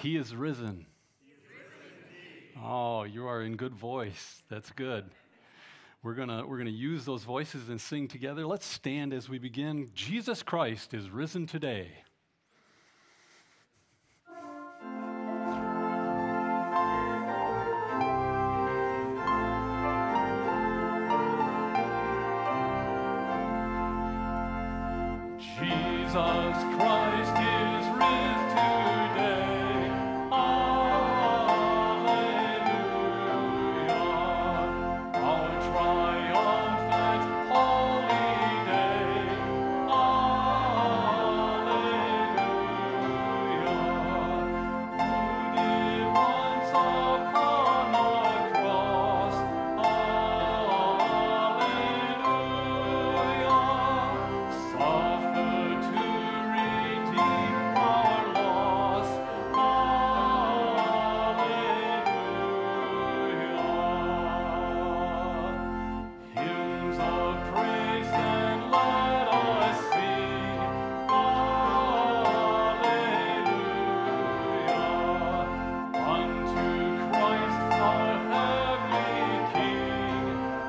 He is risen. Oh, you are in good voice. That's good. We're gonna use those voices and sing together. Let's stand as we begin. Jesus Christ is risen today. Jesus Christ is risen today. Alleluia. Our triumphant holy day. Alleluia. Who did once upon a cross. Alleluia. Suffer to redeem our loss. Alleluia. Hymns of praise then let us sing. Alleluia. Unto Christ our heavenly King.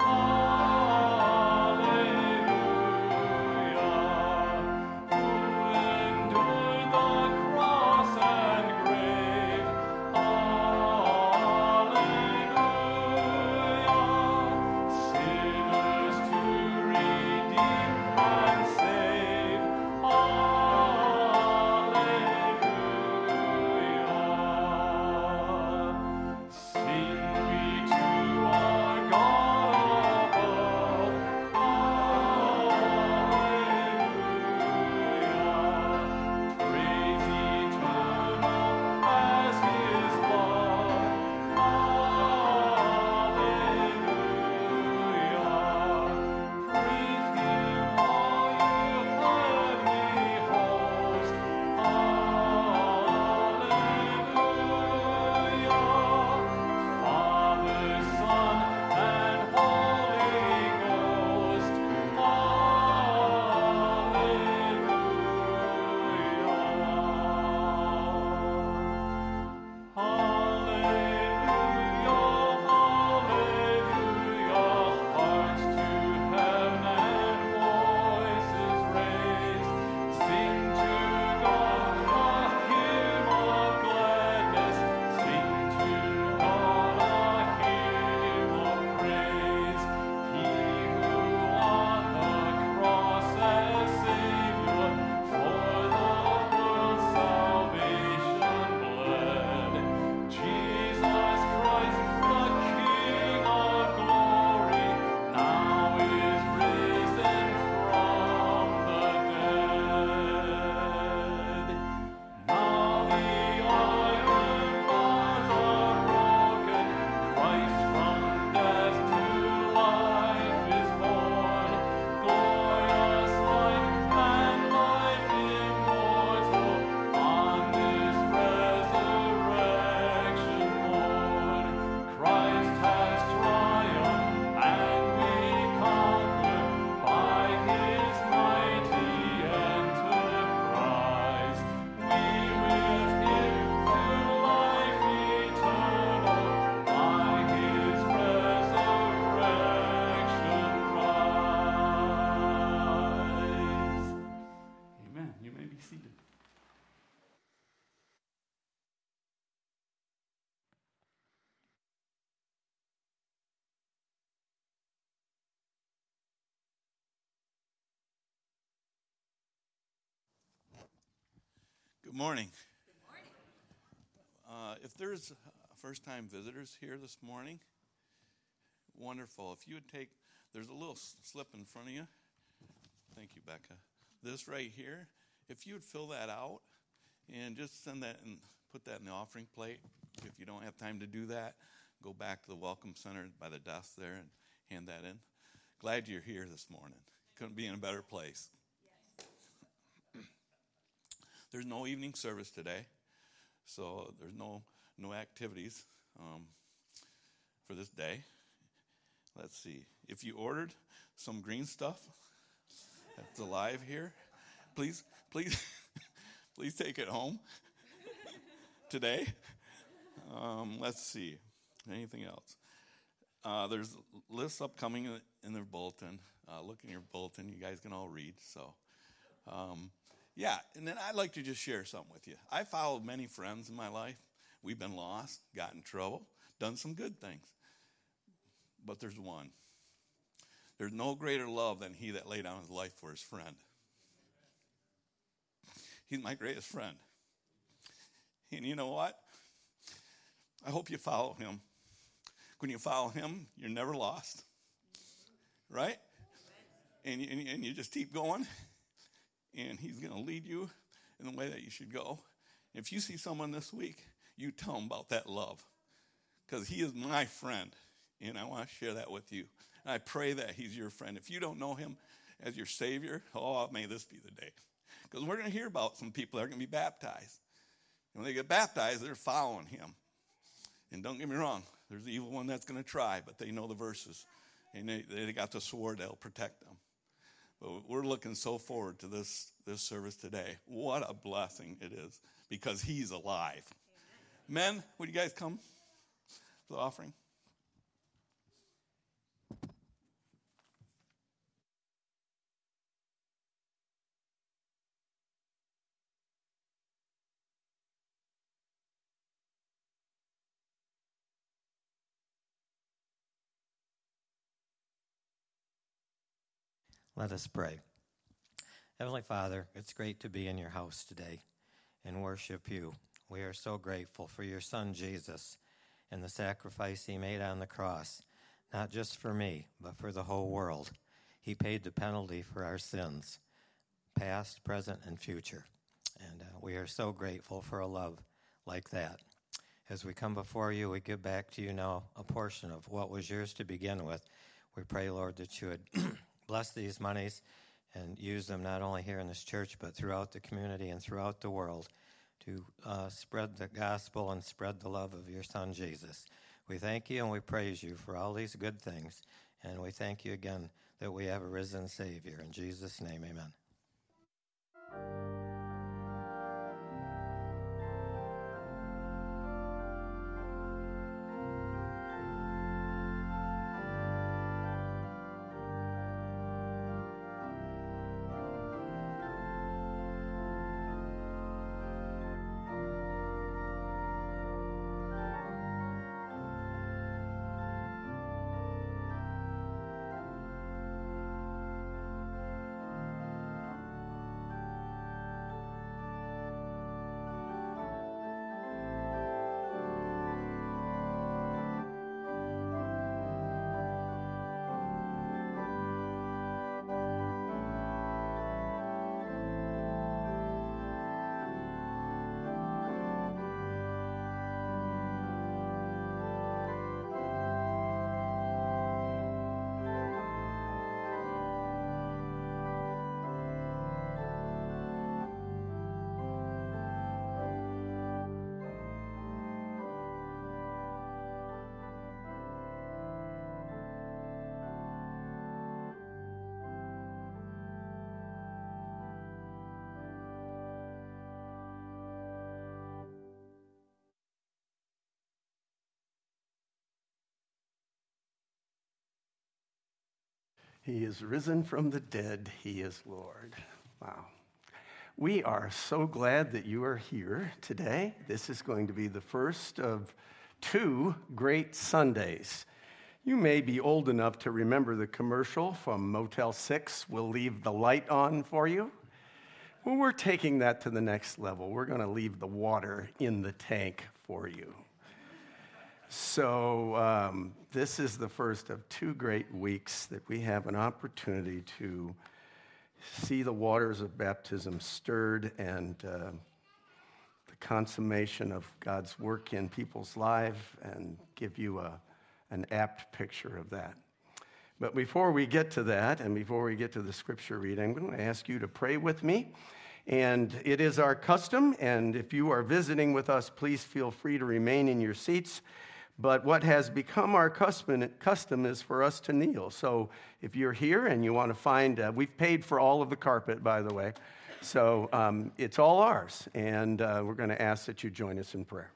Alleluia. Who endured the cross and grave. Alleluia. Sinners to redeem and save. Alleluia. Sing we to our God above. Alleluia. Praise eternal as His love. Alleluia. Praise Him, all you heavenly hosts. Alleluia. Father, Son, and Holy Ghost. Alleluia. Alleluia, alleluia, hearts to heaven and voices raised, sing to God a hymn of gladness, sing to God a hymn of praise. He who on the cross as Savior for the world's salvation bled. Jesus Christ, the King of glory, now is risen from the dead. Now the iron bars are broken, Christ from death to life is born. Glorious life and life immortal on this resurrection morn. Christ has triumphed and we conquer by His mighty enterprise. We with Him to life eternal by His resurrection rise. Amen. You may be seated. Good morning. If there's first-time visitors here this morning, wonderful. If you would take, there's a little slip in front of you. Thank you, Becca. This right here, if you would fill that out and just send that and put that in the offering plate. If you don't have time to do that, go back to the Welcome Center by the desk there and hand that in. Glad you're here this morning. Couldn't be in a better place. There's no evening service today, so there's no activities for this day. Let's see. If you ordered some green stuff that's alive here, please take it home. today. Let's see. Anything else? There's lists upcoming in their bulletin. Look in your bulletin. You guys can all read. So, yeah. And then I'd like to just share something with you. I followed many friends in my life. We've been lost, got in trouble, done some good things. But there's one. There's no greater love than he that laid down his life for his friend. He's my greatest friend. And you know what? I hope you follow him. When you follow him, you're never lost. Right? And you just keep going. And he's going to lead you in the way that you should go. If you see someone this week, you tell them about that love. Because he is my friend. And I want to share that with you. And I pray that he's your friend. If you don't know him as your Savior, may this be the day. Because we're going to hear about some people that are going to be baptized. And when they get baptized, they're following him. And don't get me wrong, there's the evil one that's going to try, but they know the verses. And they got the sword that'll protect them. But we're looking so forward to this service today. What a blessing it is, because he's alive. Amen. Men, would you guys come for the offering? Let us pray. Heavenly Father, it's great to be in your house today and worship you. We are so grateful for your Son, Jesus, and the sacrifice he made on the cross, not just for me, but for the whole world. He paid the penalty for our sins, past, present, and future. And we are so grateful for a love like that. As we come before you, we give back to you now a portion of what was yours to begin with. We pray, Lord, that you would bless these monies and use them not only here in this church, but throughout the community and throughout the world to spread the gospel and spread the love of your Son, Jesus. We thank you and we praise you for all these good things. And we thank you again that we have a risen Savior. In Jesus' name, amen. He is risen from the dead. He is Lord. Wow. We are so glad that you are here today. This is going to be the first of 2 great Sundays. You may be old enough to remember the commercial from Motel 6, "We'll leave the light on for you." Well, we're taking that to the next level. We're going to leave the water in the tank for you. So this is the first of 2 great weeks that we have an opportunity to see the waters of baptism stirred and the consummation of God's work in people's lives and give you an apt picture of that. But before we get to that and before we get to the scripture reading, I'm going to ask you to pray with me. And it is our custom, and if you are visiting with us, please feel free to remain in your seats. But what has become our custom is for us to kneel. So if you're here and you want to find, we've paid for all of the carpet, by the way. So it's all ours, and we're going to ask that you join us in prayer.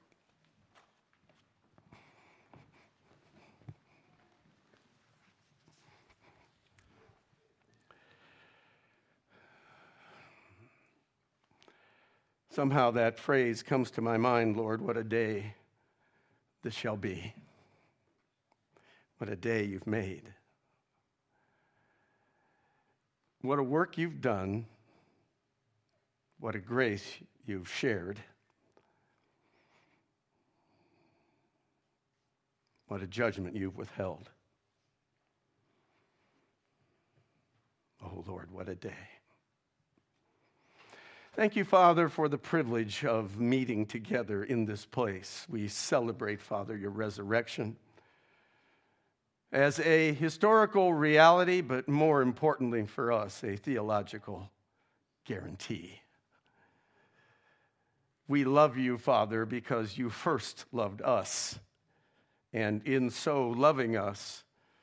Somehow that phrase comes to my mind, Lord, what a day this shall be. What a day you've made. What a work you've done. What a grace you've shared. What a judgment you've withheld. Oh, Lord, what a day. Thank you, Father, for the privilege of meeting together in this place. We celebrate, Father, your resurrection as a historical reality, but more importantly for us, a theological guarantee. We love you, Father, because you first loved us, and in so loving us,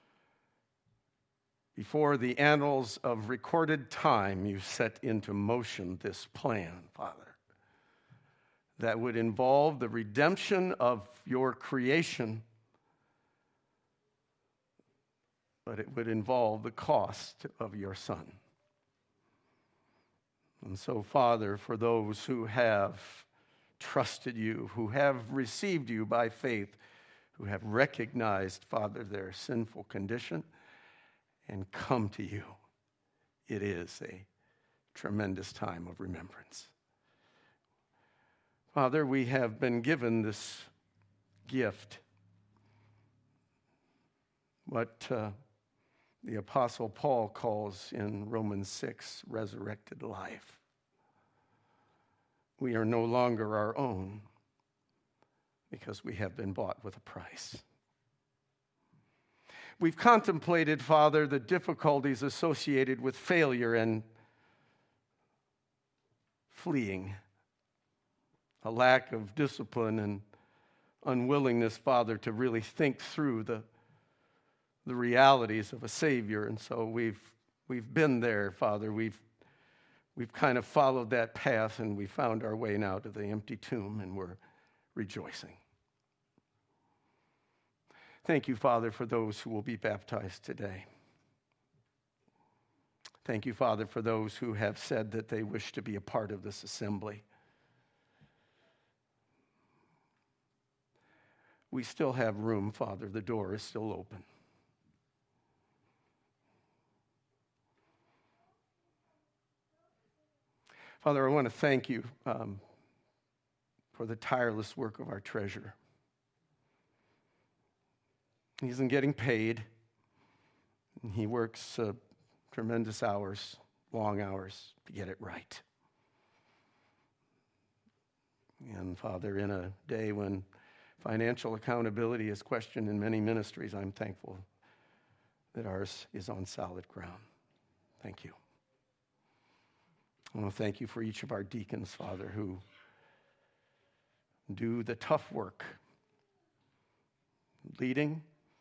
before the annals of recorded time, you set into motion this plan, Father, that would involve the redemption of your creation, but it would involve the cost of your Son. And so, Father, for those who have trusted you, who have received you by faith, who have recognized, Father, their sinful condition, and come to you, it is a tremendous time of remembrance. Father, we have been given this gift, what the Apostle Paul calls in Romans 6, resurrected life. We are no longer our own because we have been bought with a price. We've contemplated, Father, the difficulties associated with failure and fleeing, a lack of discipline and unwillingness, Father, to really think through the realities of a Savior. And so we've been there, Father. We've kind of followed that path, and we found our way now to the empty tomb, and we're rejoicing. Thank you, Father, for those who will be baptized today. Thank you, Father, for those who have said that they wish to be a part of this assembly. We still have room, Father. The door is still open. Father, I want to thank you for the tireless work of our treasurer. He isn't getting paid. He works tremendous hours, long hours, to get it right. And Father, in a day when financial accountability is questioned in many ministries, I'm thankful that ours is on solid ground. Thank you. I want to thank you for each of our deacons, Father, who do the tough work, leading,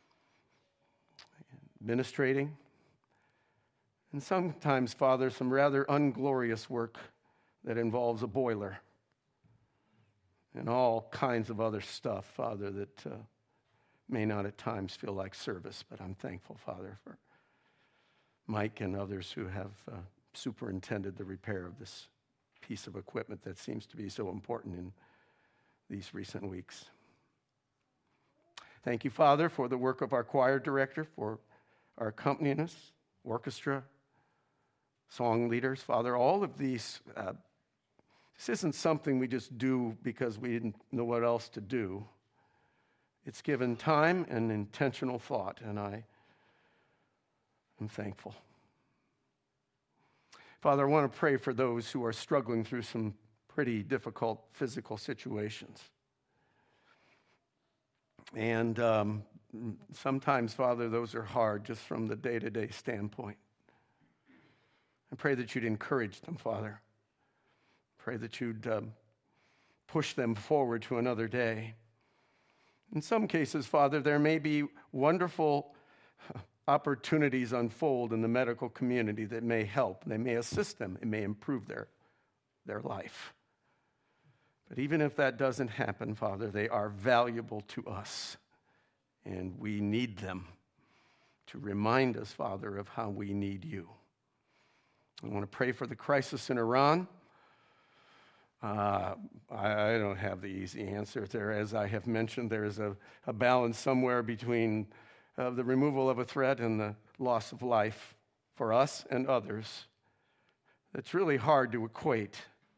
administrating, and sometimes, Father, some rather unglorious work that involves a boiler and all kinds of other stuff, Father, that may not at times feel like service. But I'm thankful, Father, for Mike and others who have superintended the repair of this piece of equipment that seems to be so important in these recent weeks. Thank you, Father, for the work of our choir director, for our accompanist, orchestra, song leaders. Father, all of these, this isn't something we just do because we didn't know what else to do. It's given time and intentional thought, and I am thankful. Father, I want to pray for those who are struggling through some pretty difficult physical situations. And sometimes, Father, those are hard just from the day-to-day standpoint. I pray that you'd encourage them, Father. Pray that you'd push them forward to another day. In some cases, Father, there may be wonderful opportunities unfold in the medical community that may help. They may assist them. It may improve their their life. But even if that doesn't happen, Father, they are valuable to us, and we need them to remind us, Father, of how we need you. I want to pray for the crisis in Iran. I don't have the easy answer there. As I have mentioned, there is a balance somewhere between the removal of a threat and the loss of life for us and others. It's really hard to equate.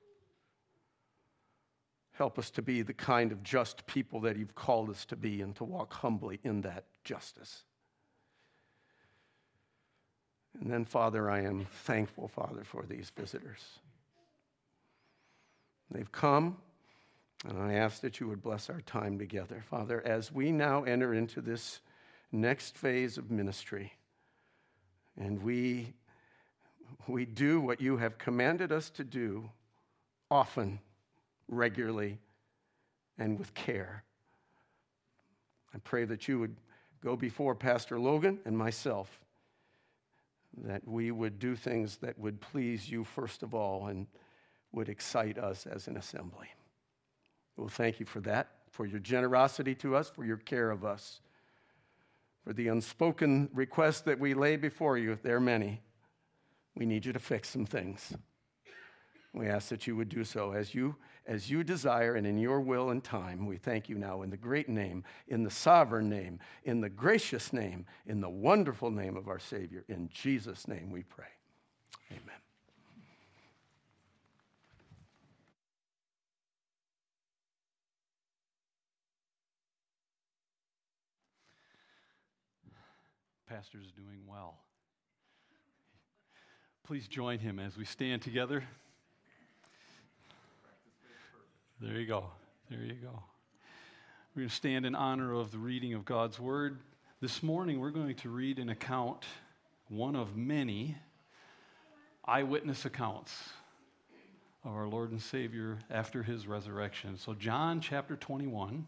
Help us to be the kind of just people that you've called us to be and to walk humbly in that justice. And then, Father, I am thankful, Father, for these visitors. They've come, and I ask that you would bless our time together. Father, as we now enter into this next phase of ministry, and we do what you have commanded us to do often, regularly, and with care. I pray that you would go before Pastor Logan and myself, that we would do things that would please you first of all and would excite us as an assembly. We'll thank you for that, for your generosity to us, for your care of us, for the unspoken requests that we lay before you. There are many. We need you to fix some things. We ask that you would do so as you desire and in your will and time. We thank you now in the great name, in the sovereign name, in the gracious name, in the wonderful name of our Savior. In Jesus' name we pray. Amen. Pastor's doing well. Please join him as we stand together. There you go. There you go. We're going to stand in honor of the reading of God's Word. This morning we're going to read an account, one of many eyewitness accounts of our Lord and Savior after his resurrection. So John chapter 21.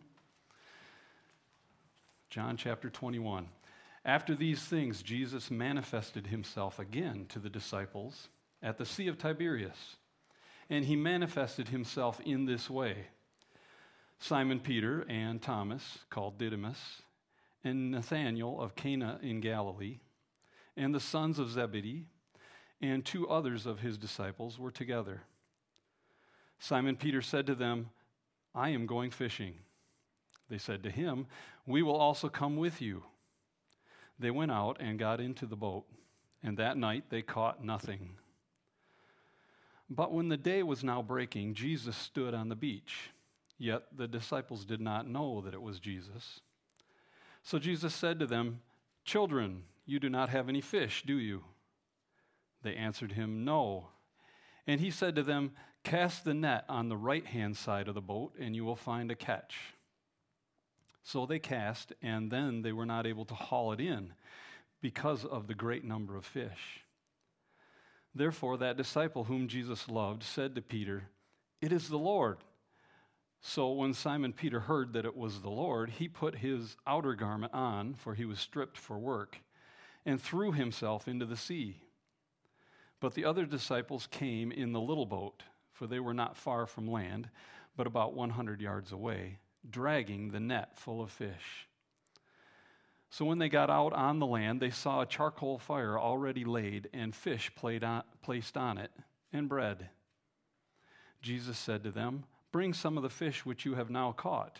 John chapter 21. After these things, Jesus manifested himself again to the disciples at the Sea of Tiberias. And he manifested himself in this way. Simon Peter and Thomas, called Didymus, and Nathanael of Cana in Galilee, and the sons of Zebedee, and 2 others of his disciples were together. Simon Peter said to them, "I am going fishing." They said to him, "We will also come with you." They went out and got into the boat, and that night they caught nothing. But when the day was now breaking, Jesus stood on the beach, yet the disciples did not know that it was Jesus. So Jesus said to them, "Children, you do not have any fish, do you?" They answered him, "No." And he said to them, "Cast the net on the right-hand side of the boat, and you will find a catch." So they cast, and then they were not able to haul it in because of the great number of fish. Therefore, that disciple whom Jesus loved said to Peter, "It is the Lord." So when Simon Peter heard that it was the Lord, he put his outer garment on, for he was stripped for work, and threw himself into the sea. But the other disciples came in the little boat, for they were not far from land, but about 100 yards away, dragging the net full of fish. So when they got out on the land, they saw a charcoal fire already laid, and fish placed on it, and bread. Jesus said to them, "Bring some of the fish which you have now caught."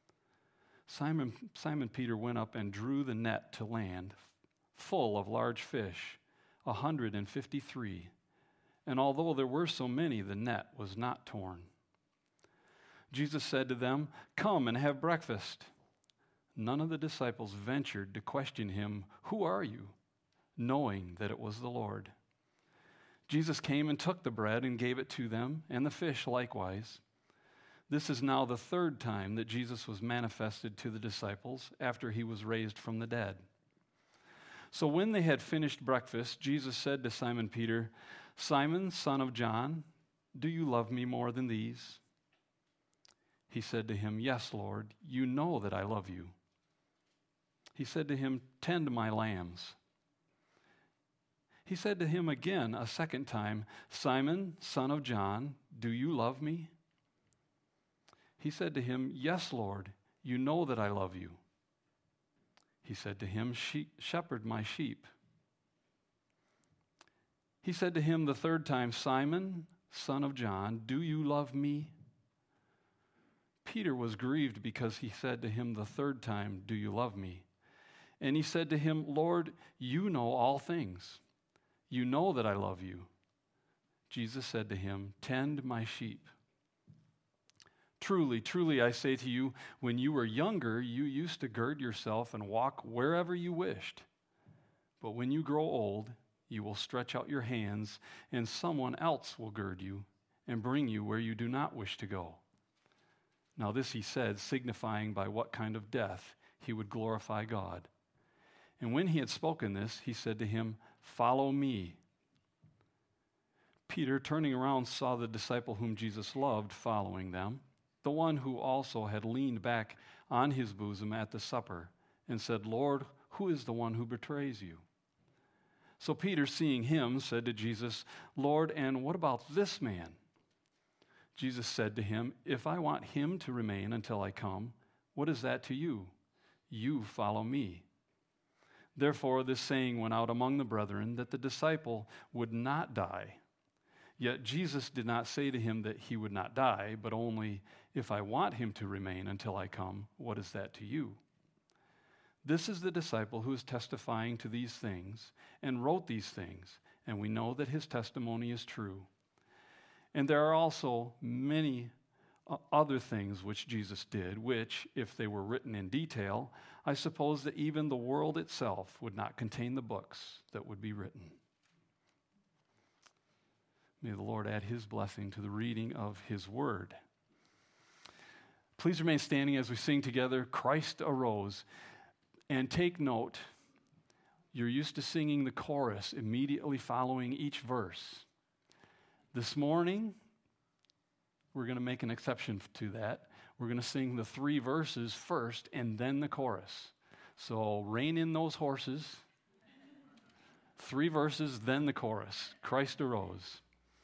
Simon Peter went up and drew the net to land, full of large fish, 153. And although there were so many, the net was not torn. Jesus said to them, "Come and have breakfast." None of the disciples ventured to question him, "Who are you?" knowing that it was the Lord. Jesus came and took the bread and gave it to them, and the fish likewise. This is now the 3rd time that Jesus was manifested to the disciples after he was raised from the dead. So when they had finished breakfast, Jesus said to Simon Peter, "Simon, son of John, do you love me more than these?" He said to him, "Yes, Lord, you know that I love you." He said to him, "Tend my lambs." He said to him again a second time, "Simon, son of John, do you love me?" He said to him, "Yes, Lord, you know that I love you." He said to him, "Shepherd my sheep." He said to him the third time, "Simon, son of John, do you love me?" Peter was grieved because he said to him the third time, "Do you love me?" And he said to him, "Lord, you know all things. You know that I love you." Jesus said to him, "Tend my sheep. Truly, truly, I say to you, when you were younger, you used to gird yourself and walk wherever you wished. But when you grow old, you will stretch out your hands, and someone else will gird you and bring you where you do not wish to go." Now this he said, signifying by what kind of death he would glorify God. And when he had spoken this, he said to him, "Follow me." Peter, turning around, saw the disciple whom Jesus loved following them, the one who also had leaned back on his bosom at the supper, and said, "Lord, who is the one who betrays you?" So Peter, seeing him, said to Jesus, "Lord, and what about this man?" Jesus said to him, "If I want him to remain until I come, what is that to you? You follow me." Therefore this saying went out among the brethren that the disciple would not die. Yet Jesus did not say to him that he would not die, but only, "If I want him to remain until I come, what is that to you?" This is the disciple who is testifying to these things and wrote these things, and we know that his testimony is true. And there are also many other things which Jesus did, which, if they were written in detail, I suppose that even the world itself would not contain the books that would be written. May the Lord add his blessing to the reading of his word. Please remain standing as we sing together, "Christ Arose." And take note, you're used to singing the chorus immediately following each verse. This morning, we're going to make an exception to that. We're going to sing the 3 verses first and then the chorus. So rein in those horses. 3 verses, then the chorus. Christ arose.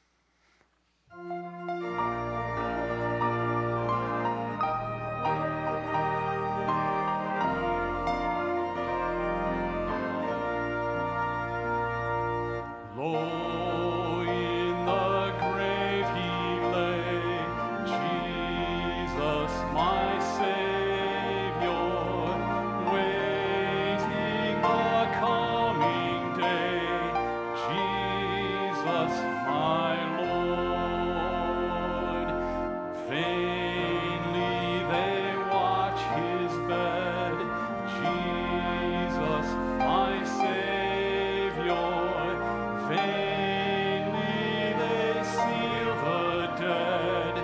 Low in the grave he lay, Jesus my Savior, waiting the coming day, Jesus my Lord. Vainly they watch his bed, Jesus my Savior. Vainly they seal the dead,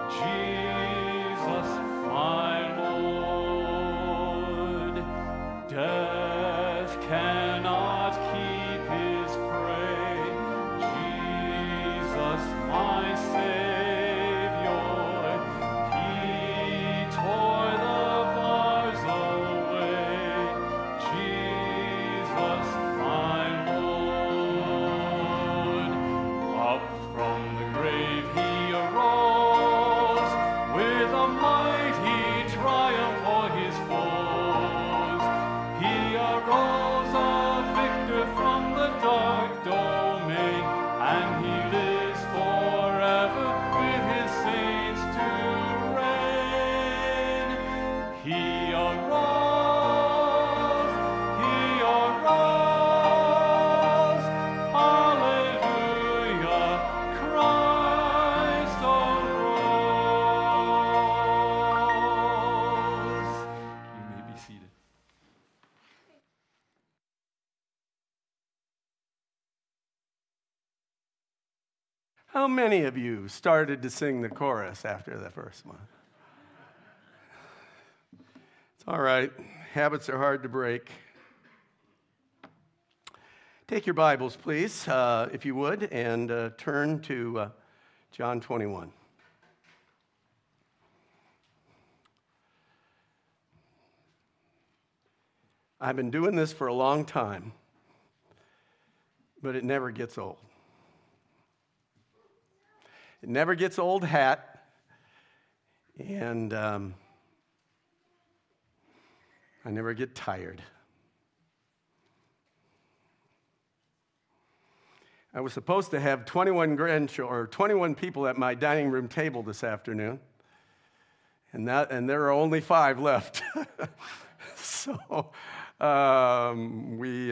Jesus my Lord. Death cannot keep his prey, Jesus my Savior. He tore the bars away, Jesus my Lord. Up from the grave he arose, with a mighty triumph o'er his foes. He arose a victor from the dark domain, and he lives forever with his saints to reign. He arose, he arose, hallelujah, Christ arose. You may be seated. How many of you started to sing the chorus after the first one? It's all right. Habits are hard to break. Take your Bibles, please, if you would, and turn to John 21. I've been doing this for a long time, but it never gets old. It never gets old hat, and I never get tired. I was supposed to have 21 grandchildren, or 21 people at my dining room table this afternoon, and there are only 5 left. So we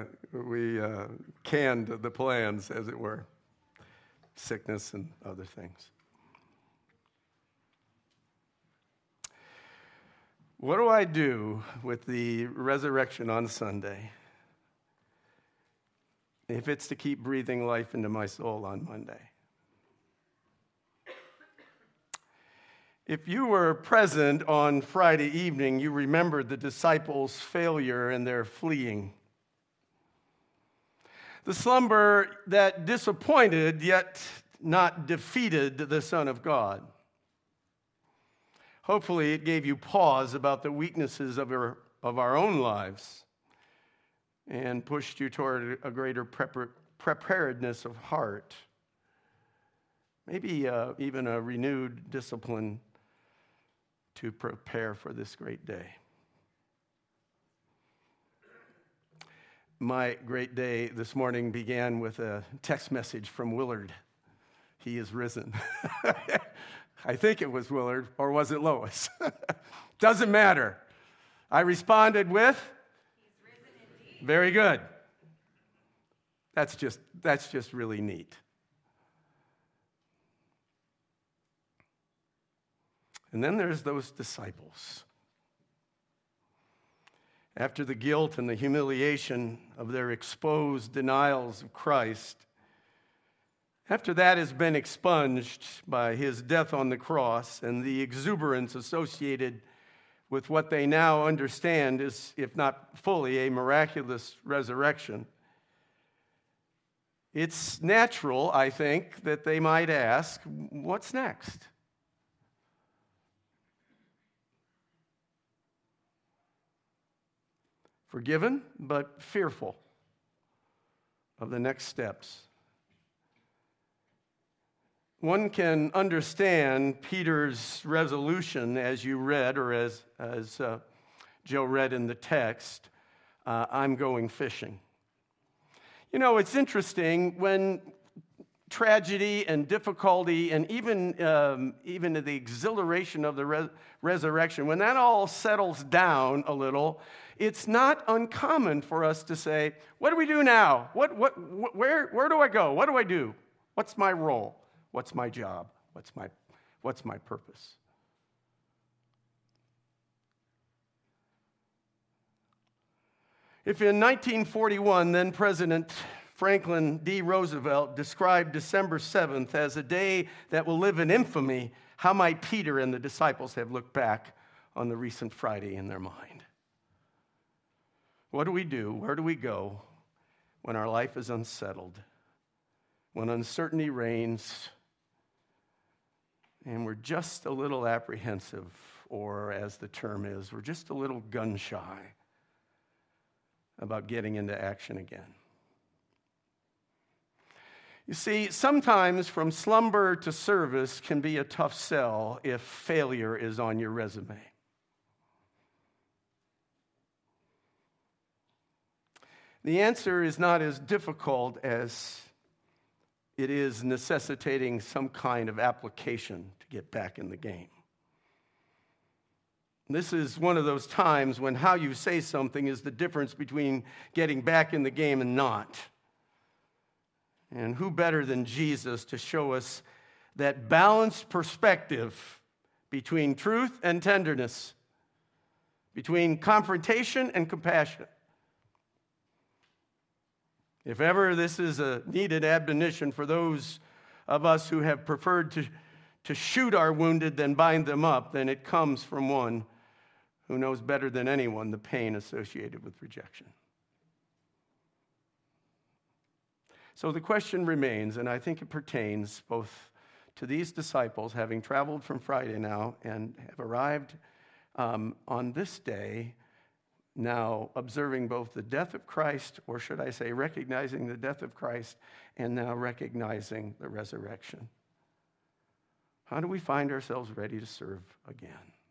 canned the plans, as it were. Sickness and other things. What do I do with the resurrection on Sunday if it's to keep breathing life into my soul on Monday? If you were present on Friday evening, you remembered the disciples' failure and their fleeing. The slumber that disappointed yet not defeated the Son of God. Hopefully, it gave you pause about the weaknesses of our own lives and pushed you toward a greater preparedness of heart. Maybe even a renewed discipline to prepare for this great day. My great day this morning began with a text message from Willard. He is risen. I think it was Willard, or was it Lois? Doesn't matter. I responded with, "He's risen indeed." Very good. That's just really neat. And then there's those disciples. After the guilt and the humiliation of their exposed denials of Christ, after that has been expunged by his death on the cross and the exuberance associated with what they now understand is, if not fully, a miraculous resurrection, it's natural, I think, that they might ask, what's next? Forgiven, but fearful of the next steps. One can understand Peter's resolution as you read, or as Joe read in the text, I'm going fishing. You know, it's interesting when tragedy and difficulty and even the exhilaration of the resurrection, when that all settles down a little, it's not uncommon for us to say, what do we do now? Where do I go? What do I do? What's my role? What's my job? What's my purpose? If in 1941, then President Franklin D. Roosevelt described December 7th as a day that will live in infamy, how might Peter and the disciples have looked back on the recent Friday in their mind? What do we do? Where do we go when our life is unsettled, when uncertainty reigns, and we're just a little apprehensive, or as the term is, we're just a little gun-shy about getting into action again? You see, sometimes from slumber to service can be a tough sell if failure is on your resume. The answer is not as difficult as it is necessitating some kind of application to get back in the game. This is one of those times when how you say something is the difference between getting back in the game and not. And who better than Jesus to show us that balanced perspective between truth and tenderness, between confrontation and compassion. If ever this is a needed admonition for those of us who have preferred to shoot our wounded than bind them up, then it comes from one who knows better than anyone the pain associated with rejection. So the question remains, and I think it pertains both to these disciples having traveled from Friday now and have arrived on this day now observing both the death of Christ, or should I say recognizing the death of Christ, and now recognizing the resurrection. How do we find ourselves ready to serve again?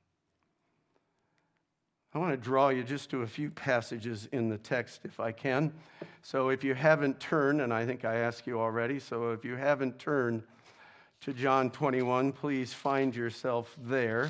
I want to draw you just to a few passages in the text if I can. So if you haven't turned, and I think I asked you already, so if you haven't turned to John 21, please find yourself there.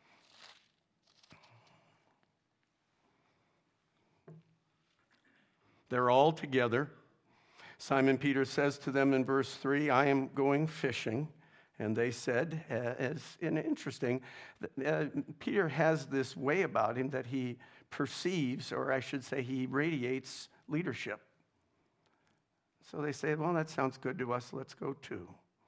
They're all together. Simon Peter says to them in verse 3, I am going fishing. And they said, interesting, Peter has this way about him that he perceives, or I should say he radiates leadership. So they say, well, that sounds good to us, let's go too.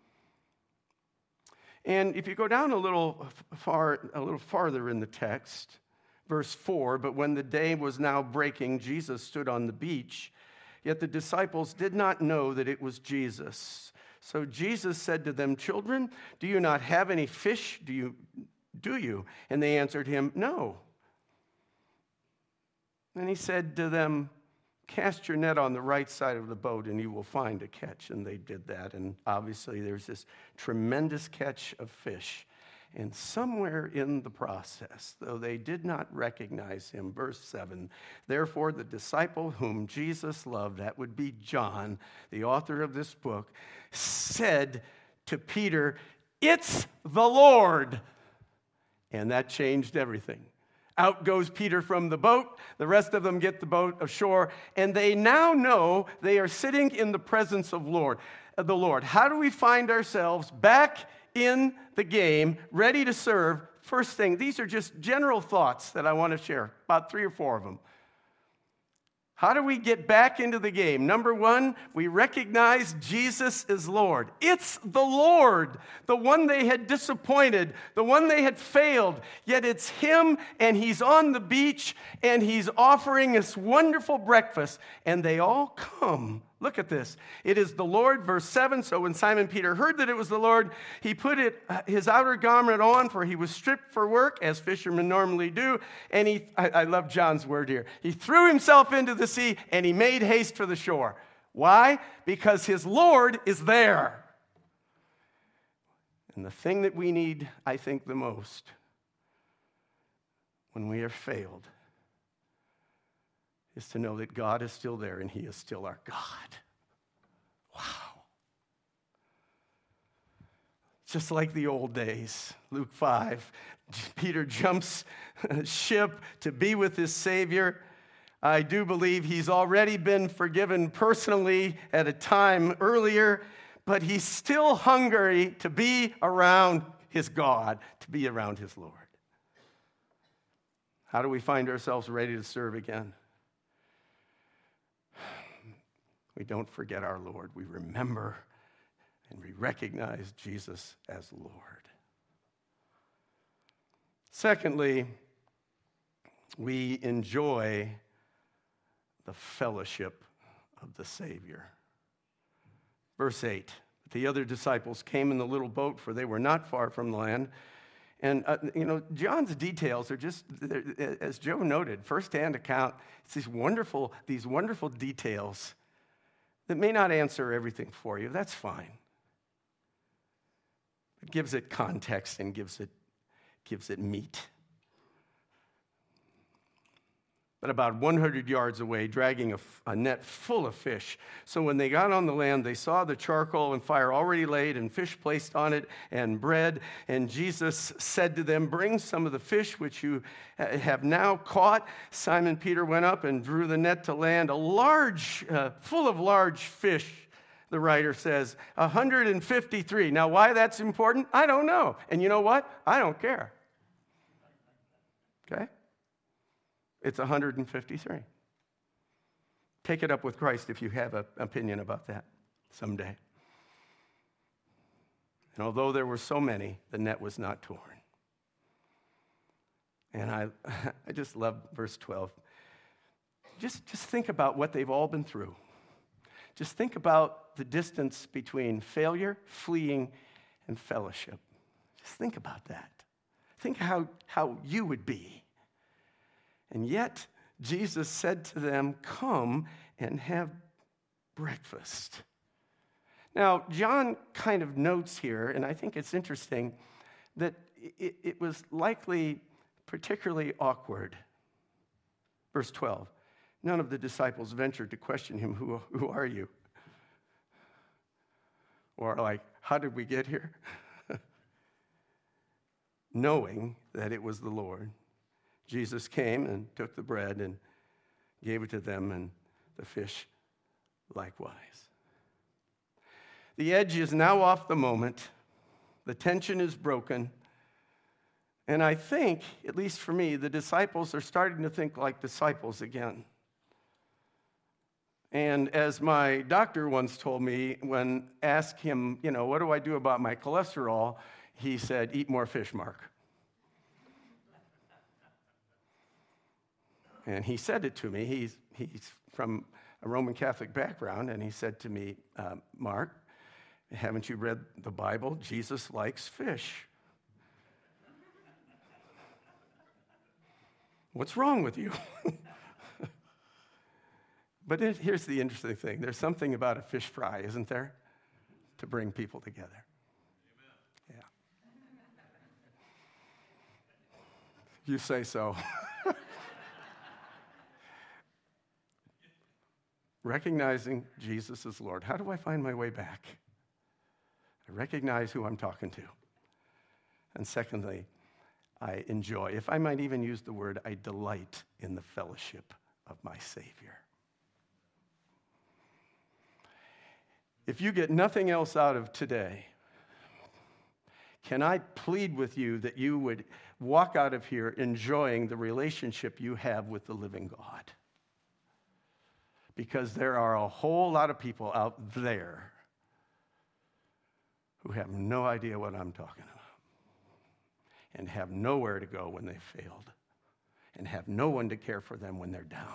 And if you go down a little farther in the text, verse 4, but when the day was now breaking, Jesus stood on the beach, yet the disciples did not know that it was Jesus. So Jesus said to them, children, do you not have any fish? Do you? And they answered him, no. And he said to them, cast your net on the right side of the boat and you will find a catch. And they did that. And obviously there's this tremendous catch of fish. And somewhere in the process, though they did not recognize him, verse 7, therefore the disciple whom Jesus loved, that would be John, the author of this book, said to Peter, it's the Lord. And that changed everything. Out goes Peter from the boat. The rest of them get the boat ashore. And they now know they are sitting in the presence of the Lord. How do we find ourselves back in the game, ready to serve? First thing, these are just general thoughts that I want to share, about 3 or 4 of them. How do we get back into the game? Number 1, we recognize Jesus is Lord. It's the Lord, the one they had disappointed, the one they had failed. Yet it's him, and he's on the beach, and he's offering us wonderful breakfast. And they all come. Look at this. It is the Lord, verse 7. So when Simon Peter heard that it was the Lord, he put his outer garment on, for he was stripped for work, as fishermen normally do. And I love John's word here. He threw himself into the sea, and he made haste for the shore. Why? Because his Lord is there. And the thing that we need, I think, the most when we are failed is to know that God is still there and he is still our God. Wow. Just like the old days, Luke 5, Peter jumps ship to be with his Savior. I do believe he's already been forgiven personally at a time earlier, but he's still hungry to be around his God, to be around his Lord. How do we find ourselves ready to serve again? We don't forget our Lord. We remember and we recognize Jesus as Lord. Secondly, we enjoy the fellowship of the Savior. Verse 8, the other disciples came in the little boat, for they were not far from the land. And, John's details are just, as Joe noted, firsthand account. It's these wonderful details that may not answer everything for you. That's fine. It gives it context and gives it meat. But about 100 yards away, dragging a net full of fish. So when they got on the land, they saw the charcoal and fire already laid and fish placed on it and bread. And Jesus said to them, bring some of the fish which you have now caught. Simon Peter went up and drew the net to land, full of large fish. The writer says, 153. Now, why that's important, I don't know. And you know what? I don't care. Okay? It's 153. Take it up with Christ if you have an opinion about that someday. And although there were so many, the net was not torn. And I just love verse 12. Just think about what they've all been through. Just think about the distance between failure, fleeing, and fellowship. Just think about that. Think how you would be. And yet, Jesus said to them, "Come and have breakfast." Now, John kind of notes here, and I think it's interesting, that it was likely particularly awkward. Verse 12, none of the disciples ventured to question him, who are you? Or like, how did we get here? Knowing that it was the Lord, Jesus came and took the bread and gave it to them, and the fish likewise. The edge is now off the moment. The tension is broken. And I think, at least for me, the disciples are starting to think like disciples again. And as my doctor once told me, when asked him, what do I do about my cholesterol? He said, eat more fish, Mark. And he said it to me. He's from a Roman Catholic background, and he said to me, Mark, haven't you read the Bible? Jesus likes fish. What's wrong with you? But here's the interesting thing. There's something about a fish fry, isn't there? To bring people together. Amen. Yeah. You say so. Recognizing Jesus as Lord. How do I find my way back? I recognize who I'm talking to. And secondly, I enjoy, if I might even use the word, I delight in the fellowship of my Savior. If you get nothing else out of today, can I plead with you that you would walk out of here enjoying the relationship you have with the living God? Because there are a whole lot of people out there who have no idea what I'm talking about and have nowhere to go when they failed and have no one to care for them when they're down.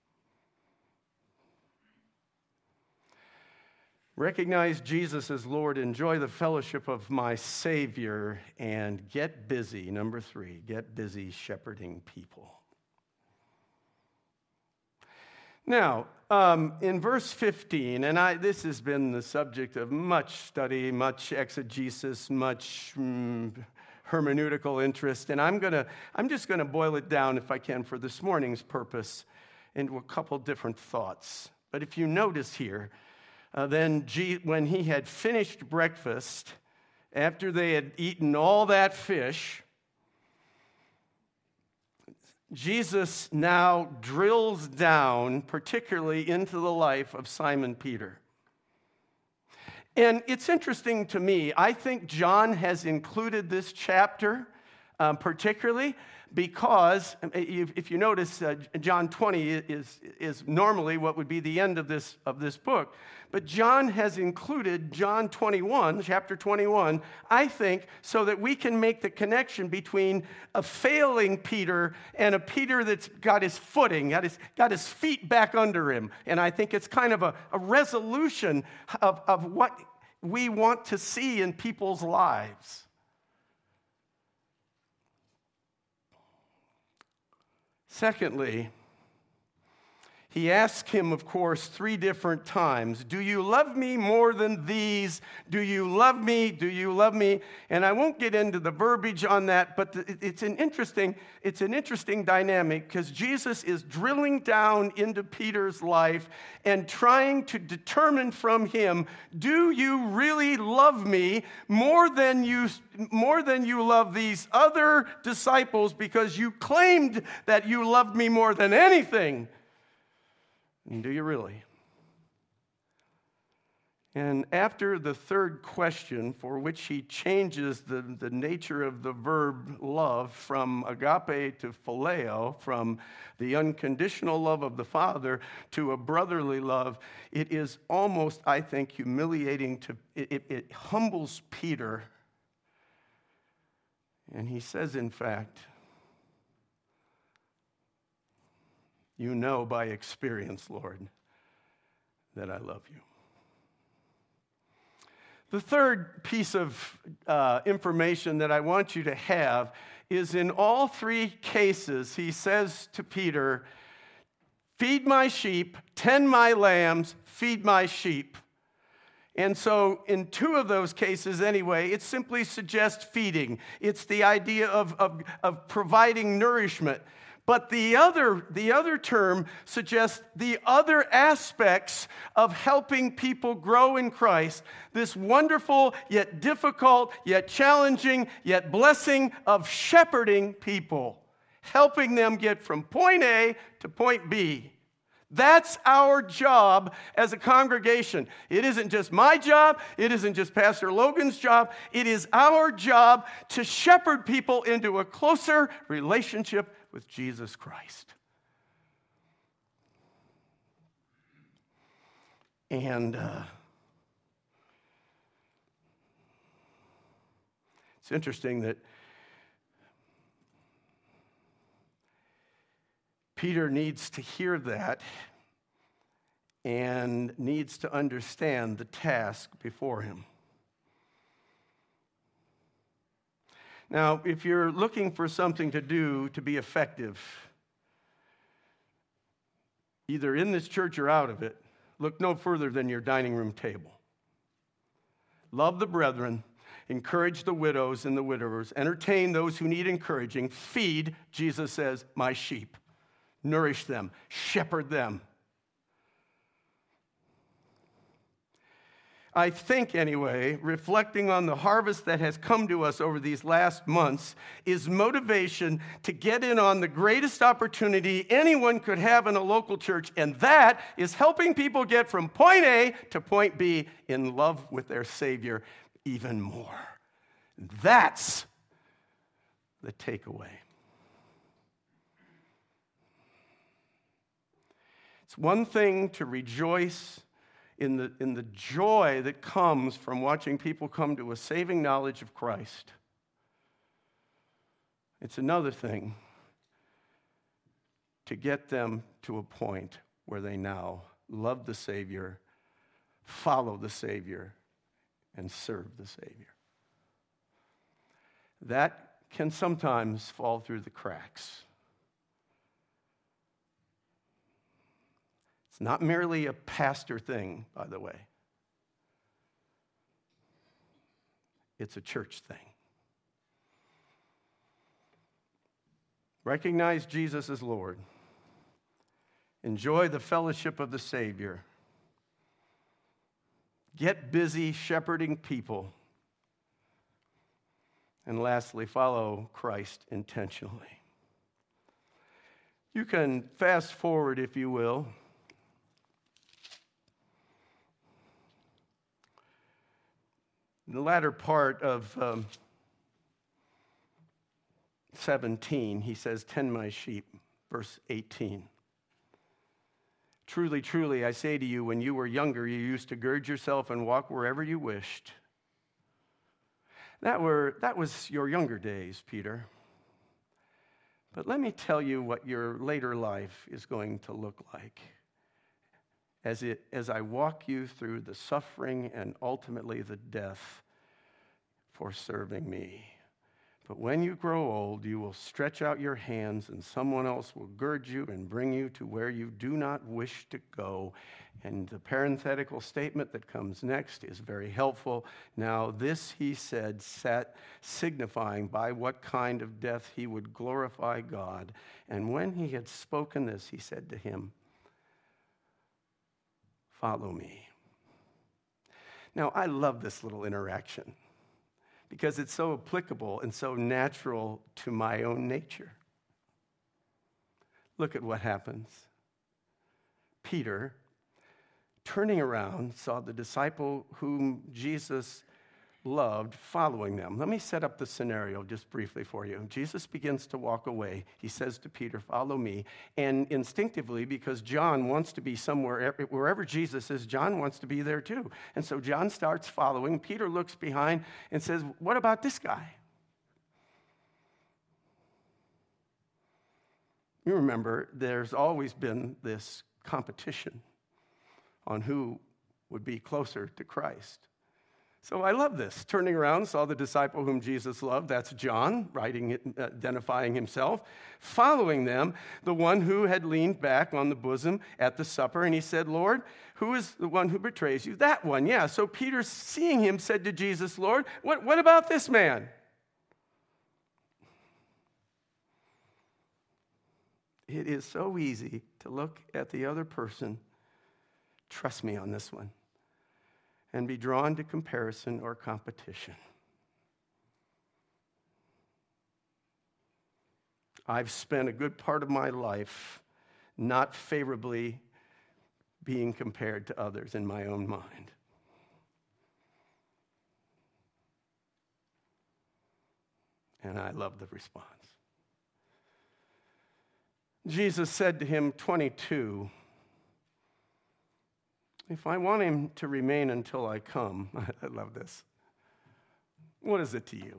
Recognize Jesus as Lord, enjoy the fellowship of my Savior, and get busy. Number 3, get busy shepherding people. Now, in verse 15, and this has been the subject of much study, much exegesis, much hermeneutical interest, and I'm just going to boil it down, if I can, for this morning's purpose, into a couple different thoughts. But if you notice here, when he had finished breakfast, after they had eaten all that fish, Jesus now drills down, particularly into the life of Simon Peter. And it's interesting to me, I think John has included this chapter particularly because, if you notice, John 20 is normally what would be the end of this book. But John has included John 21, chapter 21, I think, so that we can make the connection between a failing Peter and a Peter that's got his footing, got his feet back under him. And I think it's kind of a resolution of what we want to see in people's lives. Secondly, he asked him, of course, 3 different times, do you love me more than these? Do you love me? Do you love me? And I won't get into the verbiage on that, but it's an interesting dynamic because Jesus is drilling down into Peter's life and trying to determine from him, do you really love me more than you love these other disciples because you claimed that you loved me more than anything? And do you really? And after the third question, for which he changes the nature of the verb love from agape to phileo, from the unconditional love of the Father to a brotherly love, it is almost, I think, humiliating. It humbles Peter. And he says, in fact, you know by experience, Lord, that I love you. The third piece of information that I want you to have is in all 3 cases, he says to Peter, Feed my sheep, tend my lambs, feed my sheep. And so in two of those cases anyway, it simply suggests feeding. It's the idea of providing nourishment. But the other term suggests the other aspects of helping people grow in Christ. This wonderful, yet difficult, yet challenging, yet blessing of shepherding people. Helping them get from point A to point B. That's our job as a congregation. It isn't just my job. It isn't just Pastor Logan's job. It is our job to shepherd people into a closer relationship with Jesus Christ. And it's interesting that Peter needs to hear that and needs to understand the task before him. Now, if you're looking for something to do to be effective, either in this church or out of it, look no further than your dining room table. Love the brethren, encourage the widows and the widowers, entertain those who need encouraging, feed, Jesus says, my sheep. Nourish them, shepherd them. I think, anyway, reflecting on the harvest that has come to us over these last months is motivation to get in on the greatest opportunity anyone could have in a local church, and that is helping people get from point A to point B in love with their Savior even more. That's the takeaway. It's one thing to rejoice in the joy that comes from watching people come to a saving knowledge of Christ. It's another thing to get them to a point where they now love the Savior, follow the Savior, and serve the Savior. That can sometimes fall through the cracks. It's not merely a pastor thing, by the way. It's a church thing. Recognize Jesus as Lord. Enjoy the fellowship of the Savior. Get busy shepherding people. And lastly, follow Christ intentionally. You can fast forward, if you will, in the latter part of 17, he says, tend my sheep, verse 18. Truly, truly, I say to you, when you were younger, you used to gird yourself and walk wherever you wished. That was your younger days, Peter. But let me tell you what your later life is going to look like as I walk you through the suffering and ultimately the death for serving me. But when you grow old, you will stretch out your hands, and someone else will gird you and bring you to where you do not wish to go. And the parenthetical statement that comes next is very helpful. Now, this he said, signifying by what kind of death he would glorify God. And when he had spoken this, he said to him, follow me. Now, I love this little interaction, because it's so applicable and so natural to my own nature. Look at what happens. Peter, turning around, saw the disciple whom Jesus loved following them. Let me set up the scenario just briefly for you. Jesus begins to walk away. He says to Peter, follow me. And instinctively, because John wants to be somewhere, wherever Jesus is, John wants to be there too. And so John starts following. Peter looks behind and says, what about this guy? You remember, there's always been this competition on who would be closer to Christ. So I love this. Turning around, saw the disciple whom Jesus loved. That's John, writing it, identifying himself. Following them, the one who had leaned back on the bosom at the supper. And he said, Lord, who is the one who betrays you? That one, yeah. So Peter, seeing him, said to Jesus, Lord, what about this man? It is so easy to look at the other person, trust me on this one, and be drawn to comparison or competition. I've spent a good part of my life not favorably being compared to others in my own mind. And I love the response. Jesus said to him, 22, if I want him to remain until I come, I love this. What is it to you?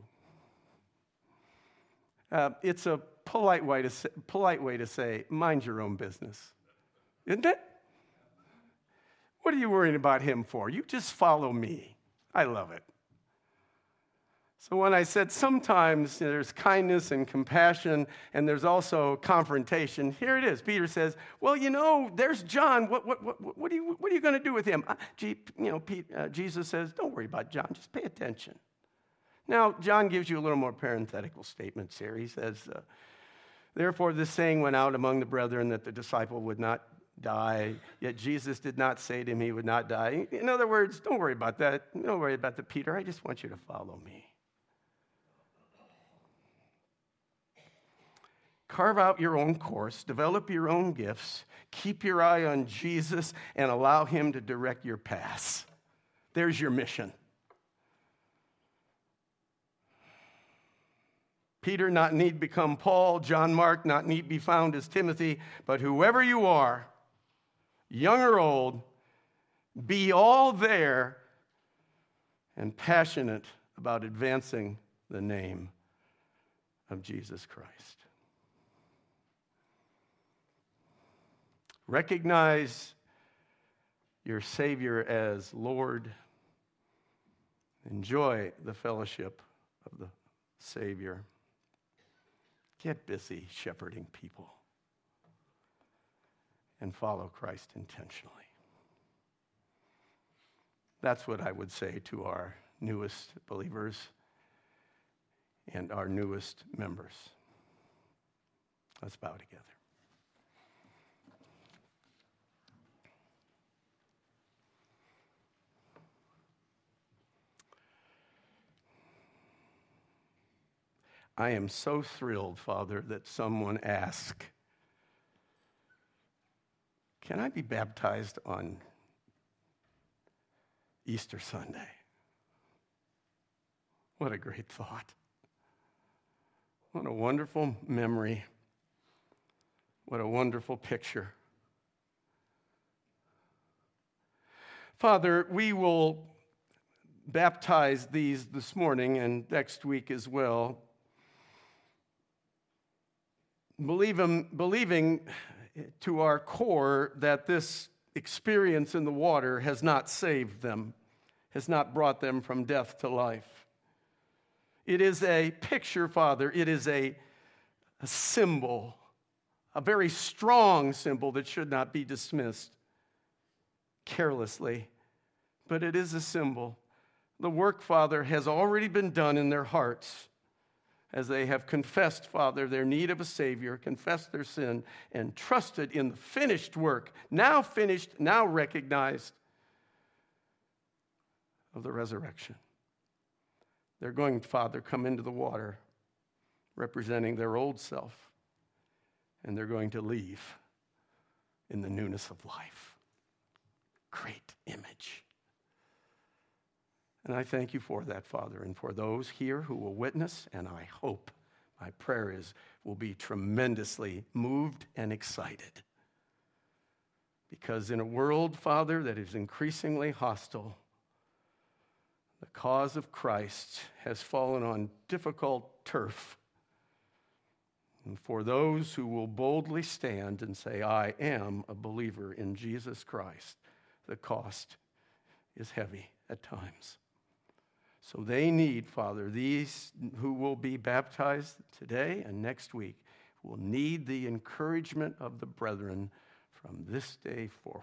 It's a polite way to say, mind your own business, isn't it? What are you worrying about him for? You just follow me. I love it. So when I said sometimes there's kindness and compassion and there's also confrontation, here it is. Peter says, well, there's John. What are you going to do with him? Jesus says, don't worry about John. Just pay attention. Now, John gives you a little more parenthetical statements here. He says, therefore this saying went out among the brethren that the disciple would not die, yet Jesus did not say to him he would not die. In other words, don't worry about that. Don't worry about that, Peter. I just want you to follow me. Carve out your own course, develop your own gifts, keep your eye on Jesus, and allow him to direct your paths. There's your mission. Peter not need become Paul, John Mark not need be found as Timothy, but whoever you are, young or old, be all there and passionate about advancing the name of Jesus Christ. Recognize your Savior as Lord. Enjoy the fellowship of the Savior. Get busy shepherding people and follow Christ intentionally. That's what I would say to our newest believers and our newest members. Let's bow together. I am so thrilled, Father, that someone asked, can I be baptized on Easter Sunday? What a great thought. What a wonderful memory. What a wonderful picture. Father, we will baptize these this morning and next week as well. Believing to our core that this experience in the water has not saved them, has not brought them from death to life. It is a picture, Father. It is a symbol, a very strong symbol that should not be dismissed carelessly, but it is a symbol. The work, Father, has already been done in their hearts as they have confessed, Father, their need of a Savior, confessed their sin, and trusted in the finished work, now finished, now recognized, of the resurrection. They're going, Father, come into the water, representing their old self, and they're going to leave in the newness of life. Great image. And I thank you for that, Father, and for those here who will witness, and I hope, my prayer is, will be tremendously moved and excited. Because in a world, Father, that is increasingly hostile, the cause of Christ has fallen on difficult turf. And for those who will boldly stand and say, I am a believer in Jesus Christ, the cost is heavy at times. So they need, Father, these who will be baptized today and next week will need the encouragement of the brethren from this day forward.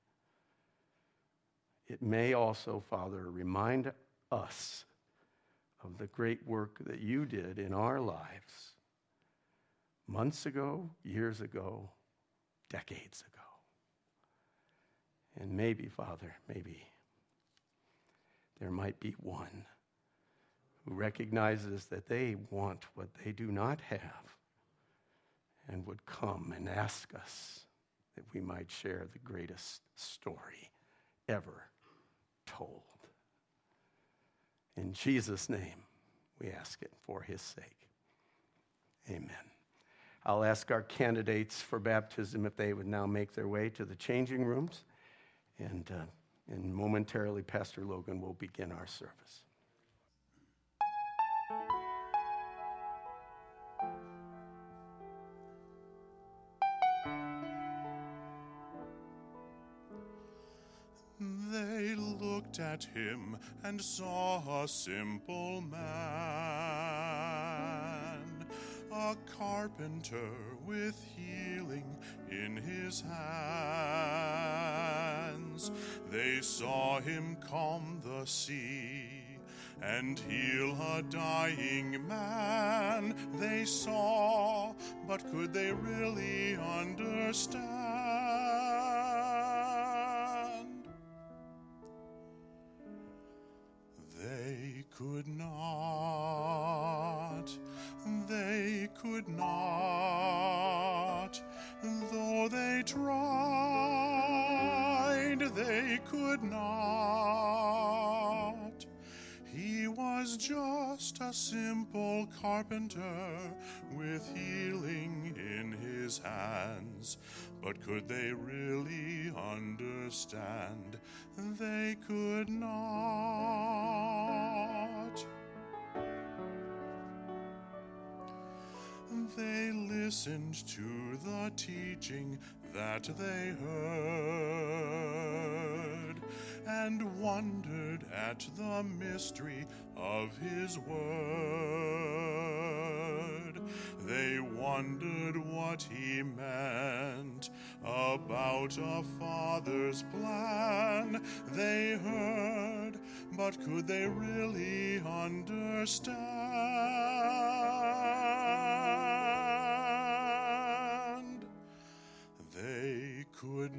It may also, Father, remind us of the great work that you did in our lives months ago, years ago, decades ago. And maybe, Father, maybe there might be one who recognizes that they want what they do not have and would come and ask us that we might share the greatest story ever told. In Jesus' name, we ask it for his sake. Amen. I'll ask our candidates for baptism if they would now make their way to the changing rooms. And momentarily, Pastor Logan will begin our service. They looked at him and saw a simple man, a carpenter with healing in his hands. They saw him calm the sea and heal a dying man. They saw, but could they really understand? They could not. They could not. Though they tried, they could not. He was just a simple carpenter with healing in his hands. But could they really understand? They could not. They listened to the teaching that they heard and wondered at the mystery of his word. They wondered what he meant about a father's plan. They heard, but could they really understand? They could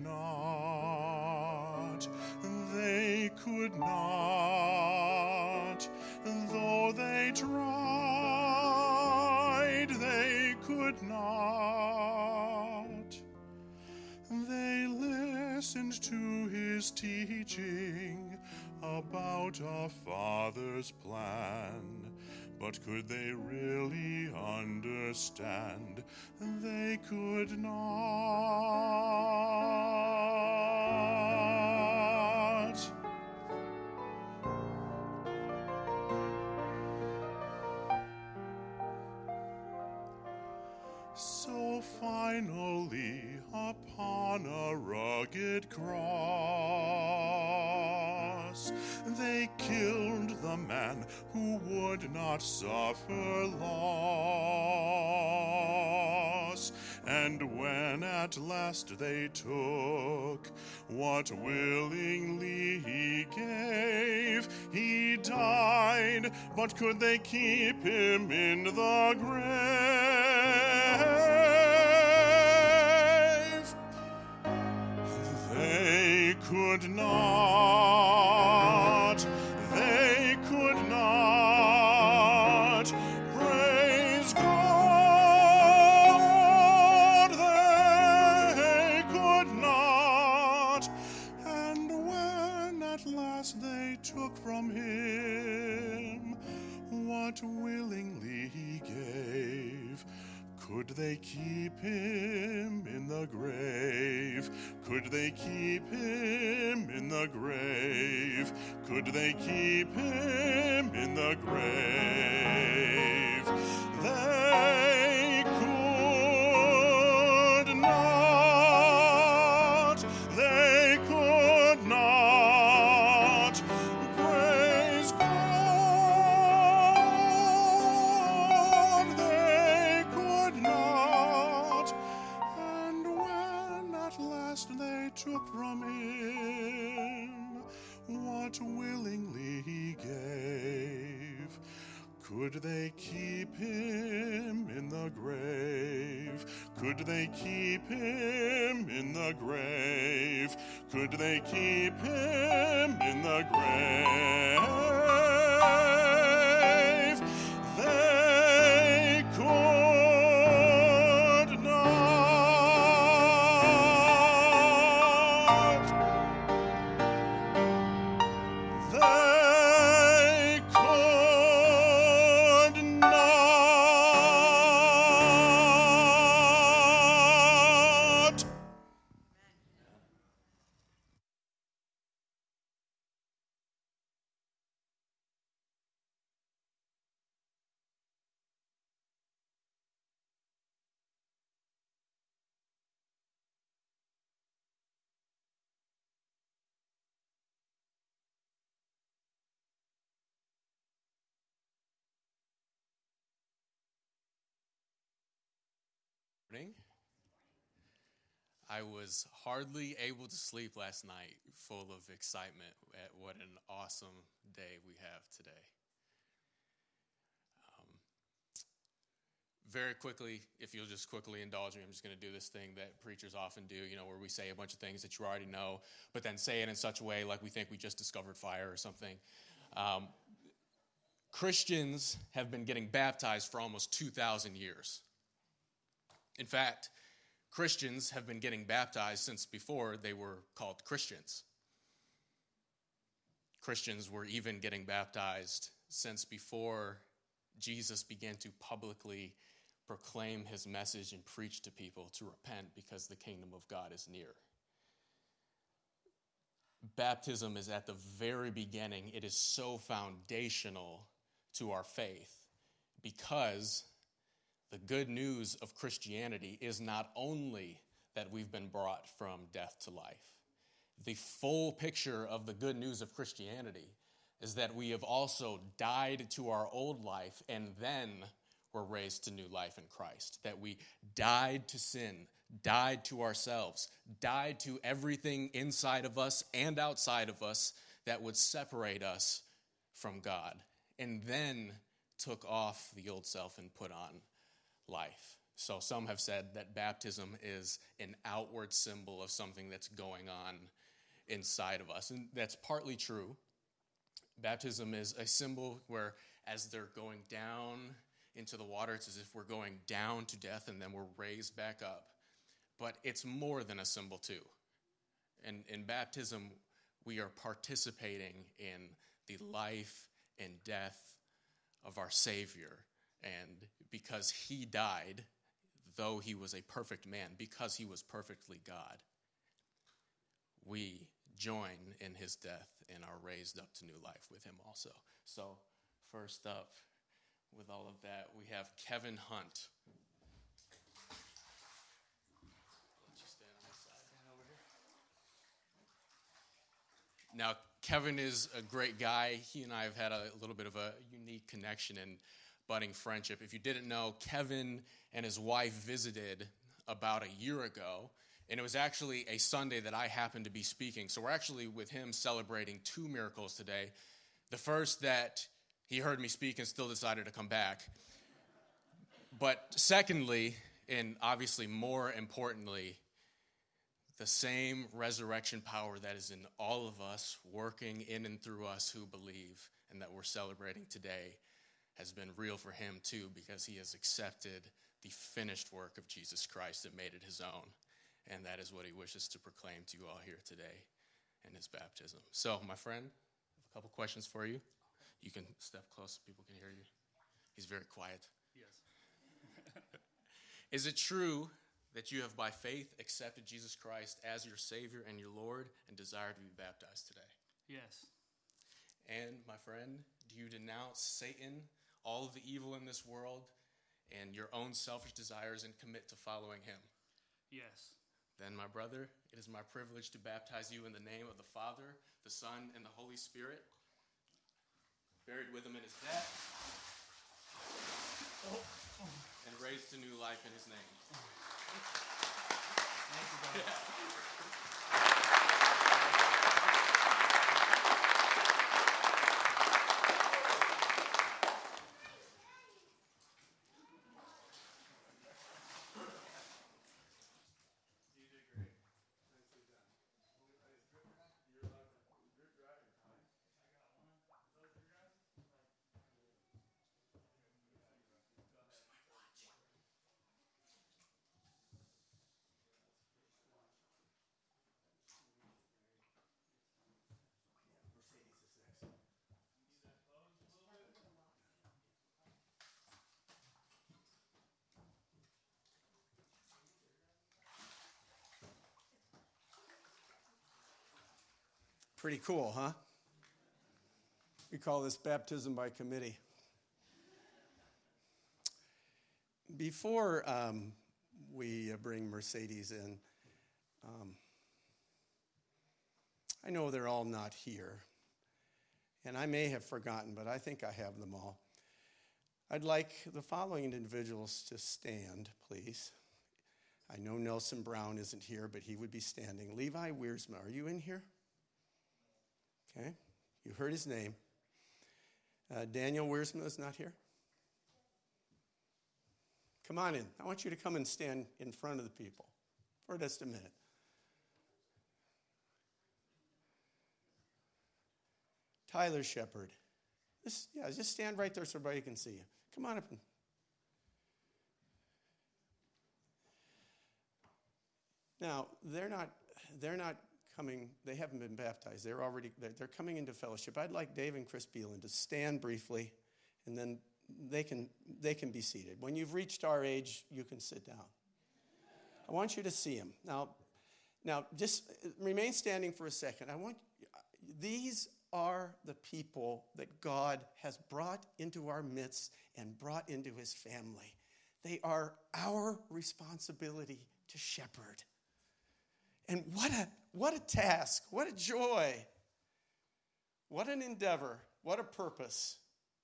not. They could not. Though they tried, they could not. They listened to his teaching about a father's plan. But could they really understand? They could not. So finally, upon a rugged cross, they killed the man who would not suffer loss. And when at last they took what willingly he gave, he died, but could they keep him in the grave? They could not. They could not. Praise God, they could not. And when at last they took from him what willingly he gave, could they keep him in the grave? Could they keep him in the grave? Could they keep him in the grave? They could not. They could not. Praise God. at last they took from him what willingly he gave. Could they keep him in the grave? Could they keep him in the grave? Could they keep him in the grave? They could not. They could not. I was hardly able to sleep last night, full of excitement at what an awesome day we have today. Very quickly, if you'll just quickly indulge me, I'm just going to do this thing that preachers often do, where we say a bunch of things that you already know, but then say it in such a way like we think we just discovered fire or something. Christians have been getting baptized for almost 2,000 years. In fact, Christians have been getting baptized since before they were called Christians. Christians were even getting baptized since before Jesus began to publicly proclaim his message and preach to people to repent because the kingdom of God is near. Baptism is at the very beginning. It is so foundational to our faith because the good news of Christianity is not only that we've been brought from death to life. The full picture of the good news of Christianity is that we have also died to our old life and then were raised to new life in Christ. That we died to sin, died to ourselves, died to everything inside of us and outside of us that would separate us from God, and then took off the old self and put on life. So some have said that baptism is an outward symbol of something that's going on inside of us, and that's partly true. Baptism is a symbol where as they're going down into the water, it's as if we're going down to death and then we're raised back up. But it's more than a symbol too. And in baptism, we are participating in the life and death of our Savior. And because he died, though he was a perfect man, because he was perfectly God, we join in his death and are raised up to new life with him also. So first up, with all of that, we have Kevin Hunt. Now, Kevin is a great guy. He and I have had a little bit of a unique connection and budding friendship. If you didn't know, Kevin and his wife visited about a year ago, and it was actually a Sunday that I happened to be speaking. So we're actually with him celebrating two miracles today. The first, that he heard me speak and still decided to come back. But secondly, and obviously more importantly, the same resurrection power that is in all of us, working in and through us who believe and that we're celebrating today, has been real for him too, because he has accepted the finished work of Jesus Christ and made it his own. And that is what he wishes to proclaim to you all here today in his baptism. So, my friend, I have a couple questions for you. You can step close so people can hear you. He's very quiet. Yes. Is it true that you have by faith accepted Jesus Christ as your Savior and your Lord and desire to be baptized today? Yes. And, my friend, do you denounce Satan, all of the evil in this world, and your own selfish desires and commit to following him? Yes. Then, my brother, it is my privilege to baptize you in the name of the Father, the Son, and the Holy Spirit, buried with him in his death, and raised to new life in his name. Thank you, God. Pretty cool, huh? We call this baptism by committee. Before we bring Mercedes in, I know they're all not here, and I may have forgotten, but I think I have them all. I'd like the following individuals to stand, please. I know Nelson Brown isn't here, but he would be standing. Levi Wiersma, are you in here? Okay, you heard his name. Daniel Wiersma is not here? Come on in. I want you to come and stand in front of the people for just a minute. Tyler Shepard. Just stand right there so everybody can see you. Come on up. Now, they're not coming, they haven't been baptized. They're coming into fellowship. I'd like Dave and Chris Beelan to stand briefly, and then they can be seated. When you've reached our age, you can sit down. I want you to see them. Now just remain standing for a second. These are the people that God has brought into our midst and brought into his family. They are our responsibility to shepherd. And what a task, what a joy, what an endeavor, what a purpose.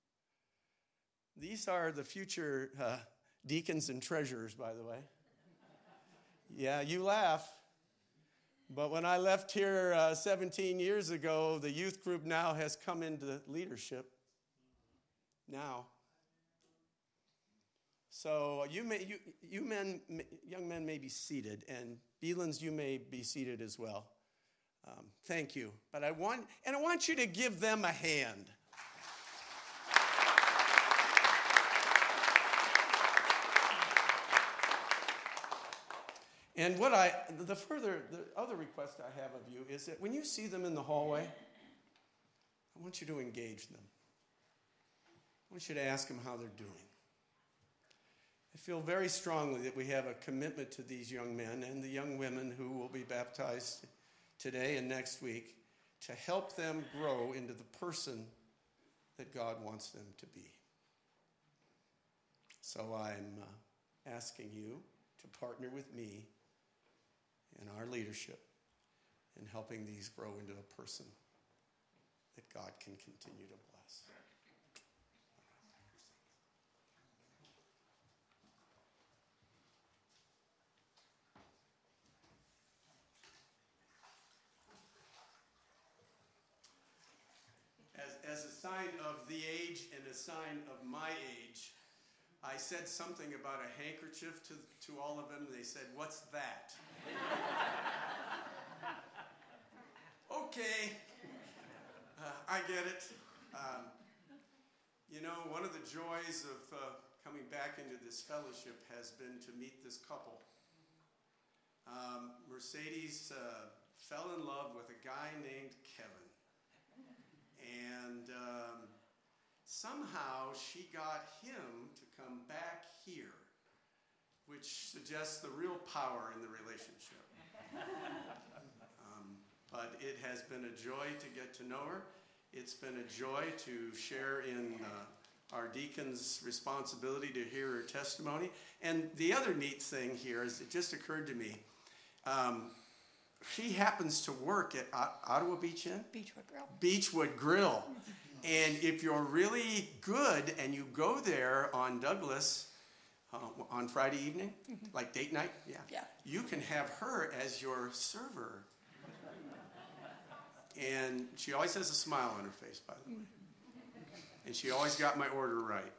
These are the future deacons and treasurers, by the way. Yeah, you laugh. But when I left here 17 years ago, the youth group now has come into leadership. Now. So young men may be seated, and Beelans, you may be seated as well. Thank you. But I want you to give them a hand. And the other request I have of you is that when you see them in the hallway, I want you to engage them. I want you to ask them how they're doing. I feel very strongly that we have a commitment to these young men and the young women who will be baptized today and next week to help them grow into the person that God wants them to be. So I'm asking you to partner with me in our leadership in helping these grow into a person that God can continue to bless. As a sign of the age and a sign of my age, I said something about a handkerchief to all of them. They said, "What's that?" Okay, I get it. One of the joys of coming back into this fellowship has been to meet this couple. Mercedes fell in love with a guy named Kevin. And somehow she got him to come back here, which suggests the real power in the relationship. But it has been a joy to get to know her. It's been a joy to share in our deacon's responsibility to hear her testimony. And the other neat thing here is it just occurred to me, she happens to work at Ottawa Beach Inn? Beechwood Grill. Beechwood Grill. And if you're really good and you go there on Douglas on Friday evening, like date night, Yeah. you can have her as your server. And she always has a smile on her face, by the way. And she always got my order right.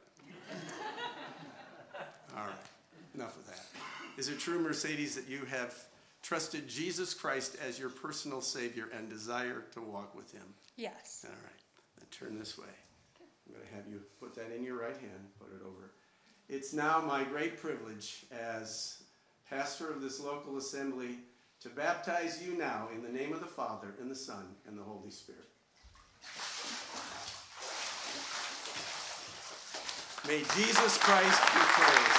All right, enough of that. Is it true, Mercedes, that you have trusted Jesus Christ as your personal Savior and desire to walk with him? Yes. All right, then turn this way. I'm going to have you put that in your right hand, put it over. It's now my great privilege as pastor of this local assembly to baptize you now in the name of the Father, and the Son, and the Holy Spirit. May Jesus Christ be praised.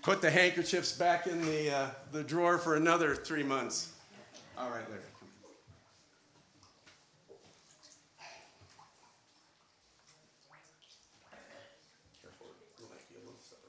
put the handkerchiefs back in the drawer for another 3 months. All right, Larry. Careful, it might be a little slippery.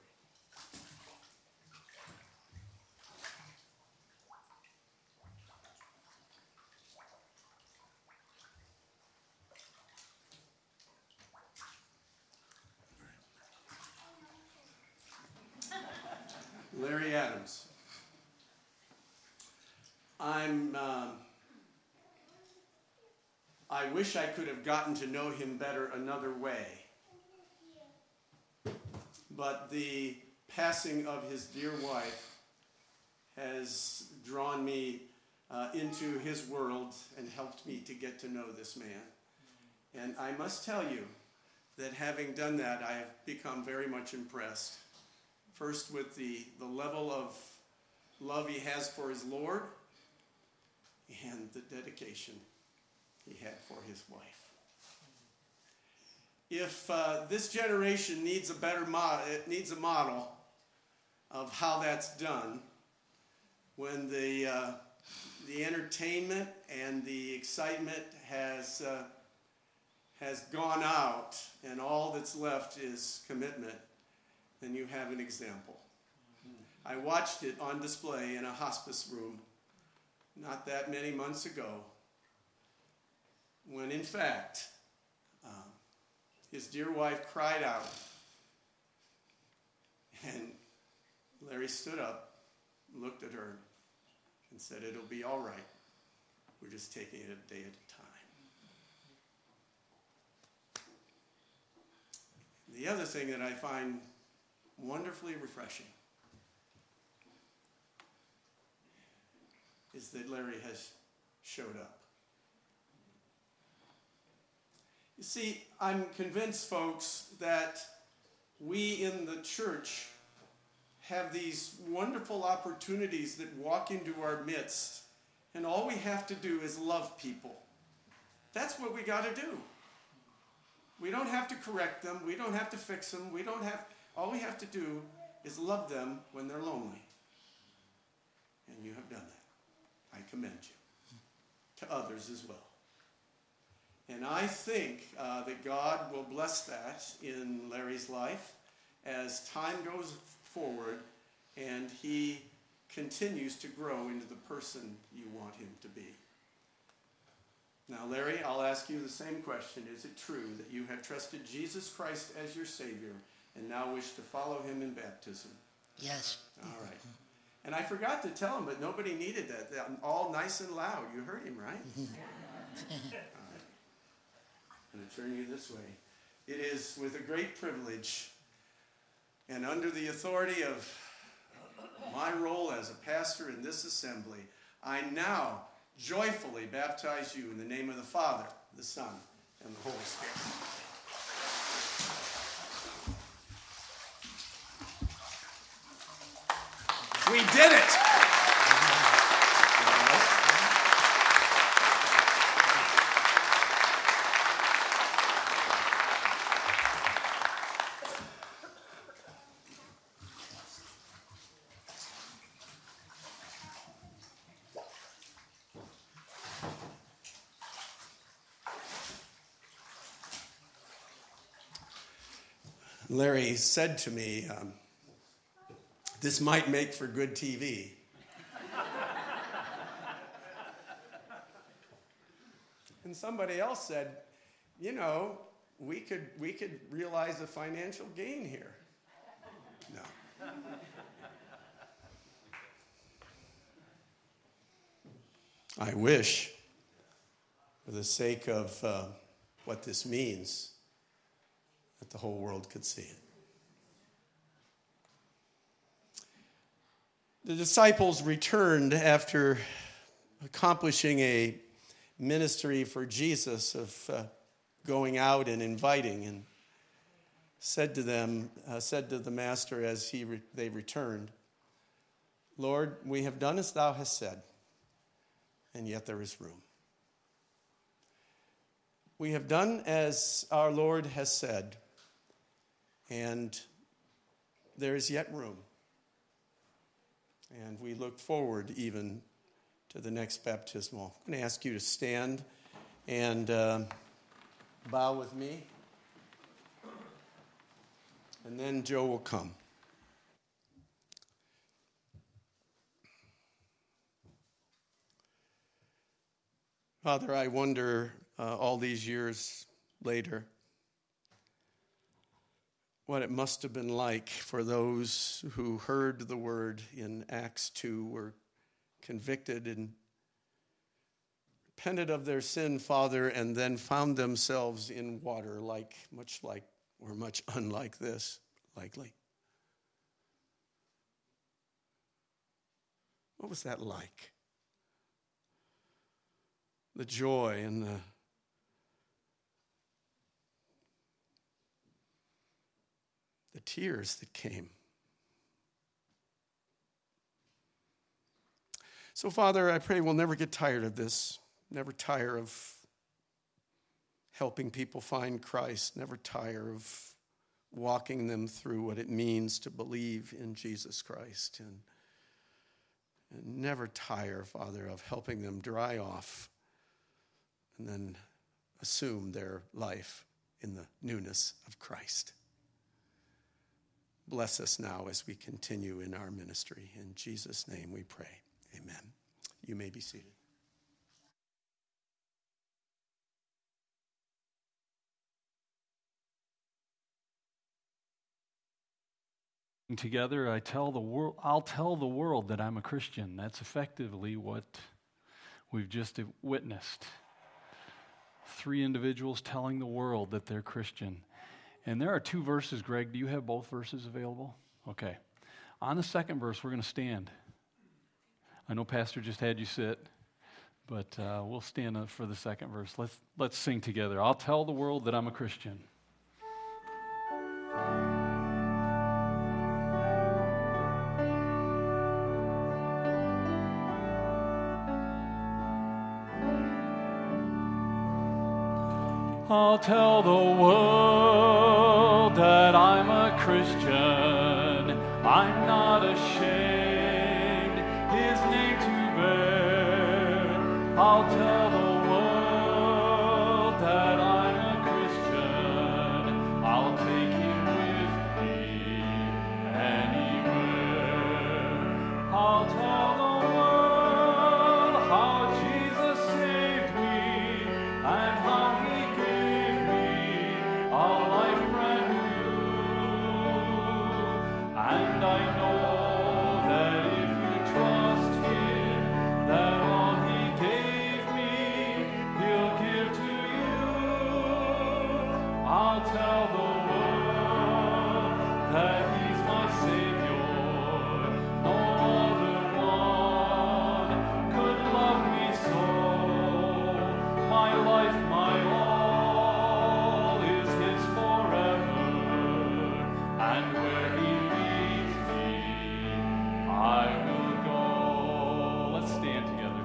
Larry Adams. I wish I could have gotten to know him better another way. But the passing of his dear wife has drawn me into his world and helped me to get to know this man. And I must tell you that having done that, I have become very much impressed. First with the level of love he has for his Lord and the dedication he had for his wife. If this generation needs a better model, it needs a model of how that's done, when the entertainment and the excitement has gone out and all that's left is commitment, then you have an example. I watched it on display in a hospice room not that many months ago, when in fact his dear wife cried out, and Larry stood up, looked at her, and said, "It'll be all right. We're just taking it a day at a time." The other thing that I find wonderfully refreshing is that Larry has showed up. You see, I'm convinced, folks, that we in the church have these wonderful opportunities that walk into our midst, and all we have to do is love people. That's what we got to do. We don't have to correct them. We don't have to fix them. All we have to do is love them when they're lonely. And you have done that. I commend you. To others as well. And I think that God will bless that in Larry's life as time goes forward and he continues to grow into the person you want him to be. Now, Larry, I'll ask you the same question. Is it true that you have trusted Jesus Christ as your Savior and now wish to follow him in baptism? Yes. All right. And I forgot to tell him, but nobody needed that. They're all nice and loud. You heard him, right? All right. I'm going to turn you this way. It is with a great privilege and under the authority of my role as a pastor in this assembly, I now joyfully baptize you in the name of the Father, the Son, and the Holy Spirit. We did it! Larry said to me, this might make for good TV. And somebody else said, you know, we could realize a financial gain here. No. I wish, for the sake of what this means, that the whole world could see it. The disciples returned after accomplishing a ministry for Jesus of going out and inviting, and said to the master as they returned, "Lord, we have done as thou hast said, and yet there is room. We have done as our Lord has said, and there is yet room. And we look forward even to the next baptismal. I'm going to ask you to stand and bow with me. And then Joe will come. Father, I wonder all these years later what it must have been like for those who heard the word in Acts 2, were convicted and repented of their sin, Father, and then found themselves in water much unlike this, likely. What was that like? The joy and the tears that came. So, Father, I pray we'll never get tired of this, never tire of helping people find Christ, never tire of walking them through what it means to believe in Jesus Christ, and never tire, Father, of helping them dry off and then assume their life in the newness of Christ. Bless us now as we continue in our ministry. In Jesus' name we pray. Amen. You may be seated. Together, I'll tell the world that I'm a Christian. That's effectively what we've just witnessed. 3 individuals telling the world that they're Christian. And there are 2 verses. Greg, do you have both verses available? Okay. On the second verse, we're going to stand. I know Pastor just had you sit, but we'll stand up for the second verse. Let's sing together. I'll tell the world that I'm a Christian. I'll tell the world that I'm a Christian. I'm not ashamed his name to bear. I'll tell the world that I'm a Christian. I'll take him with me anywhere. I'll tell the world how Jesus saved me and how he and I know that if you trust him, that all he gave me, he'll give to you. I'll tell the world that he's my Savior. No other one could love me so. My life, my all is his forever. And where he I will go. Let's stand together.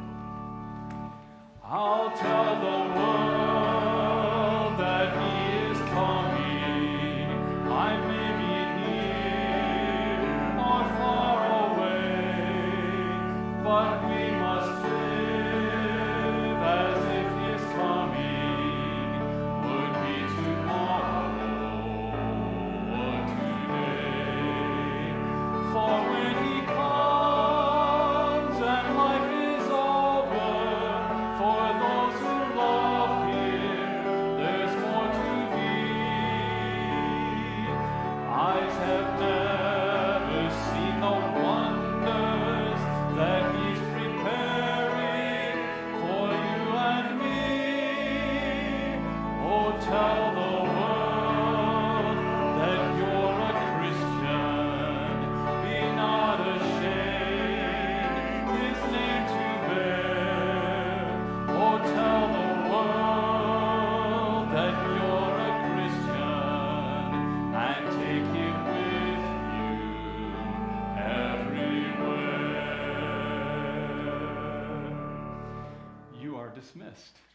I'll tell the world that he is coming. I may be near or far away, but we must live as if his coming would be tomorrow or today. For when he comes and life is over, for those who love him, there's more to be. Eyes have never seen the wonders that he's preparing for you and me. Oh, tell the world that you're a Christian. Be not ashamed his name to bear. Oh, tell the world that you're a Christian and take him with you everywhere. You are dismissed.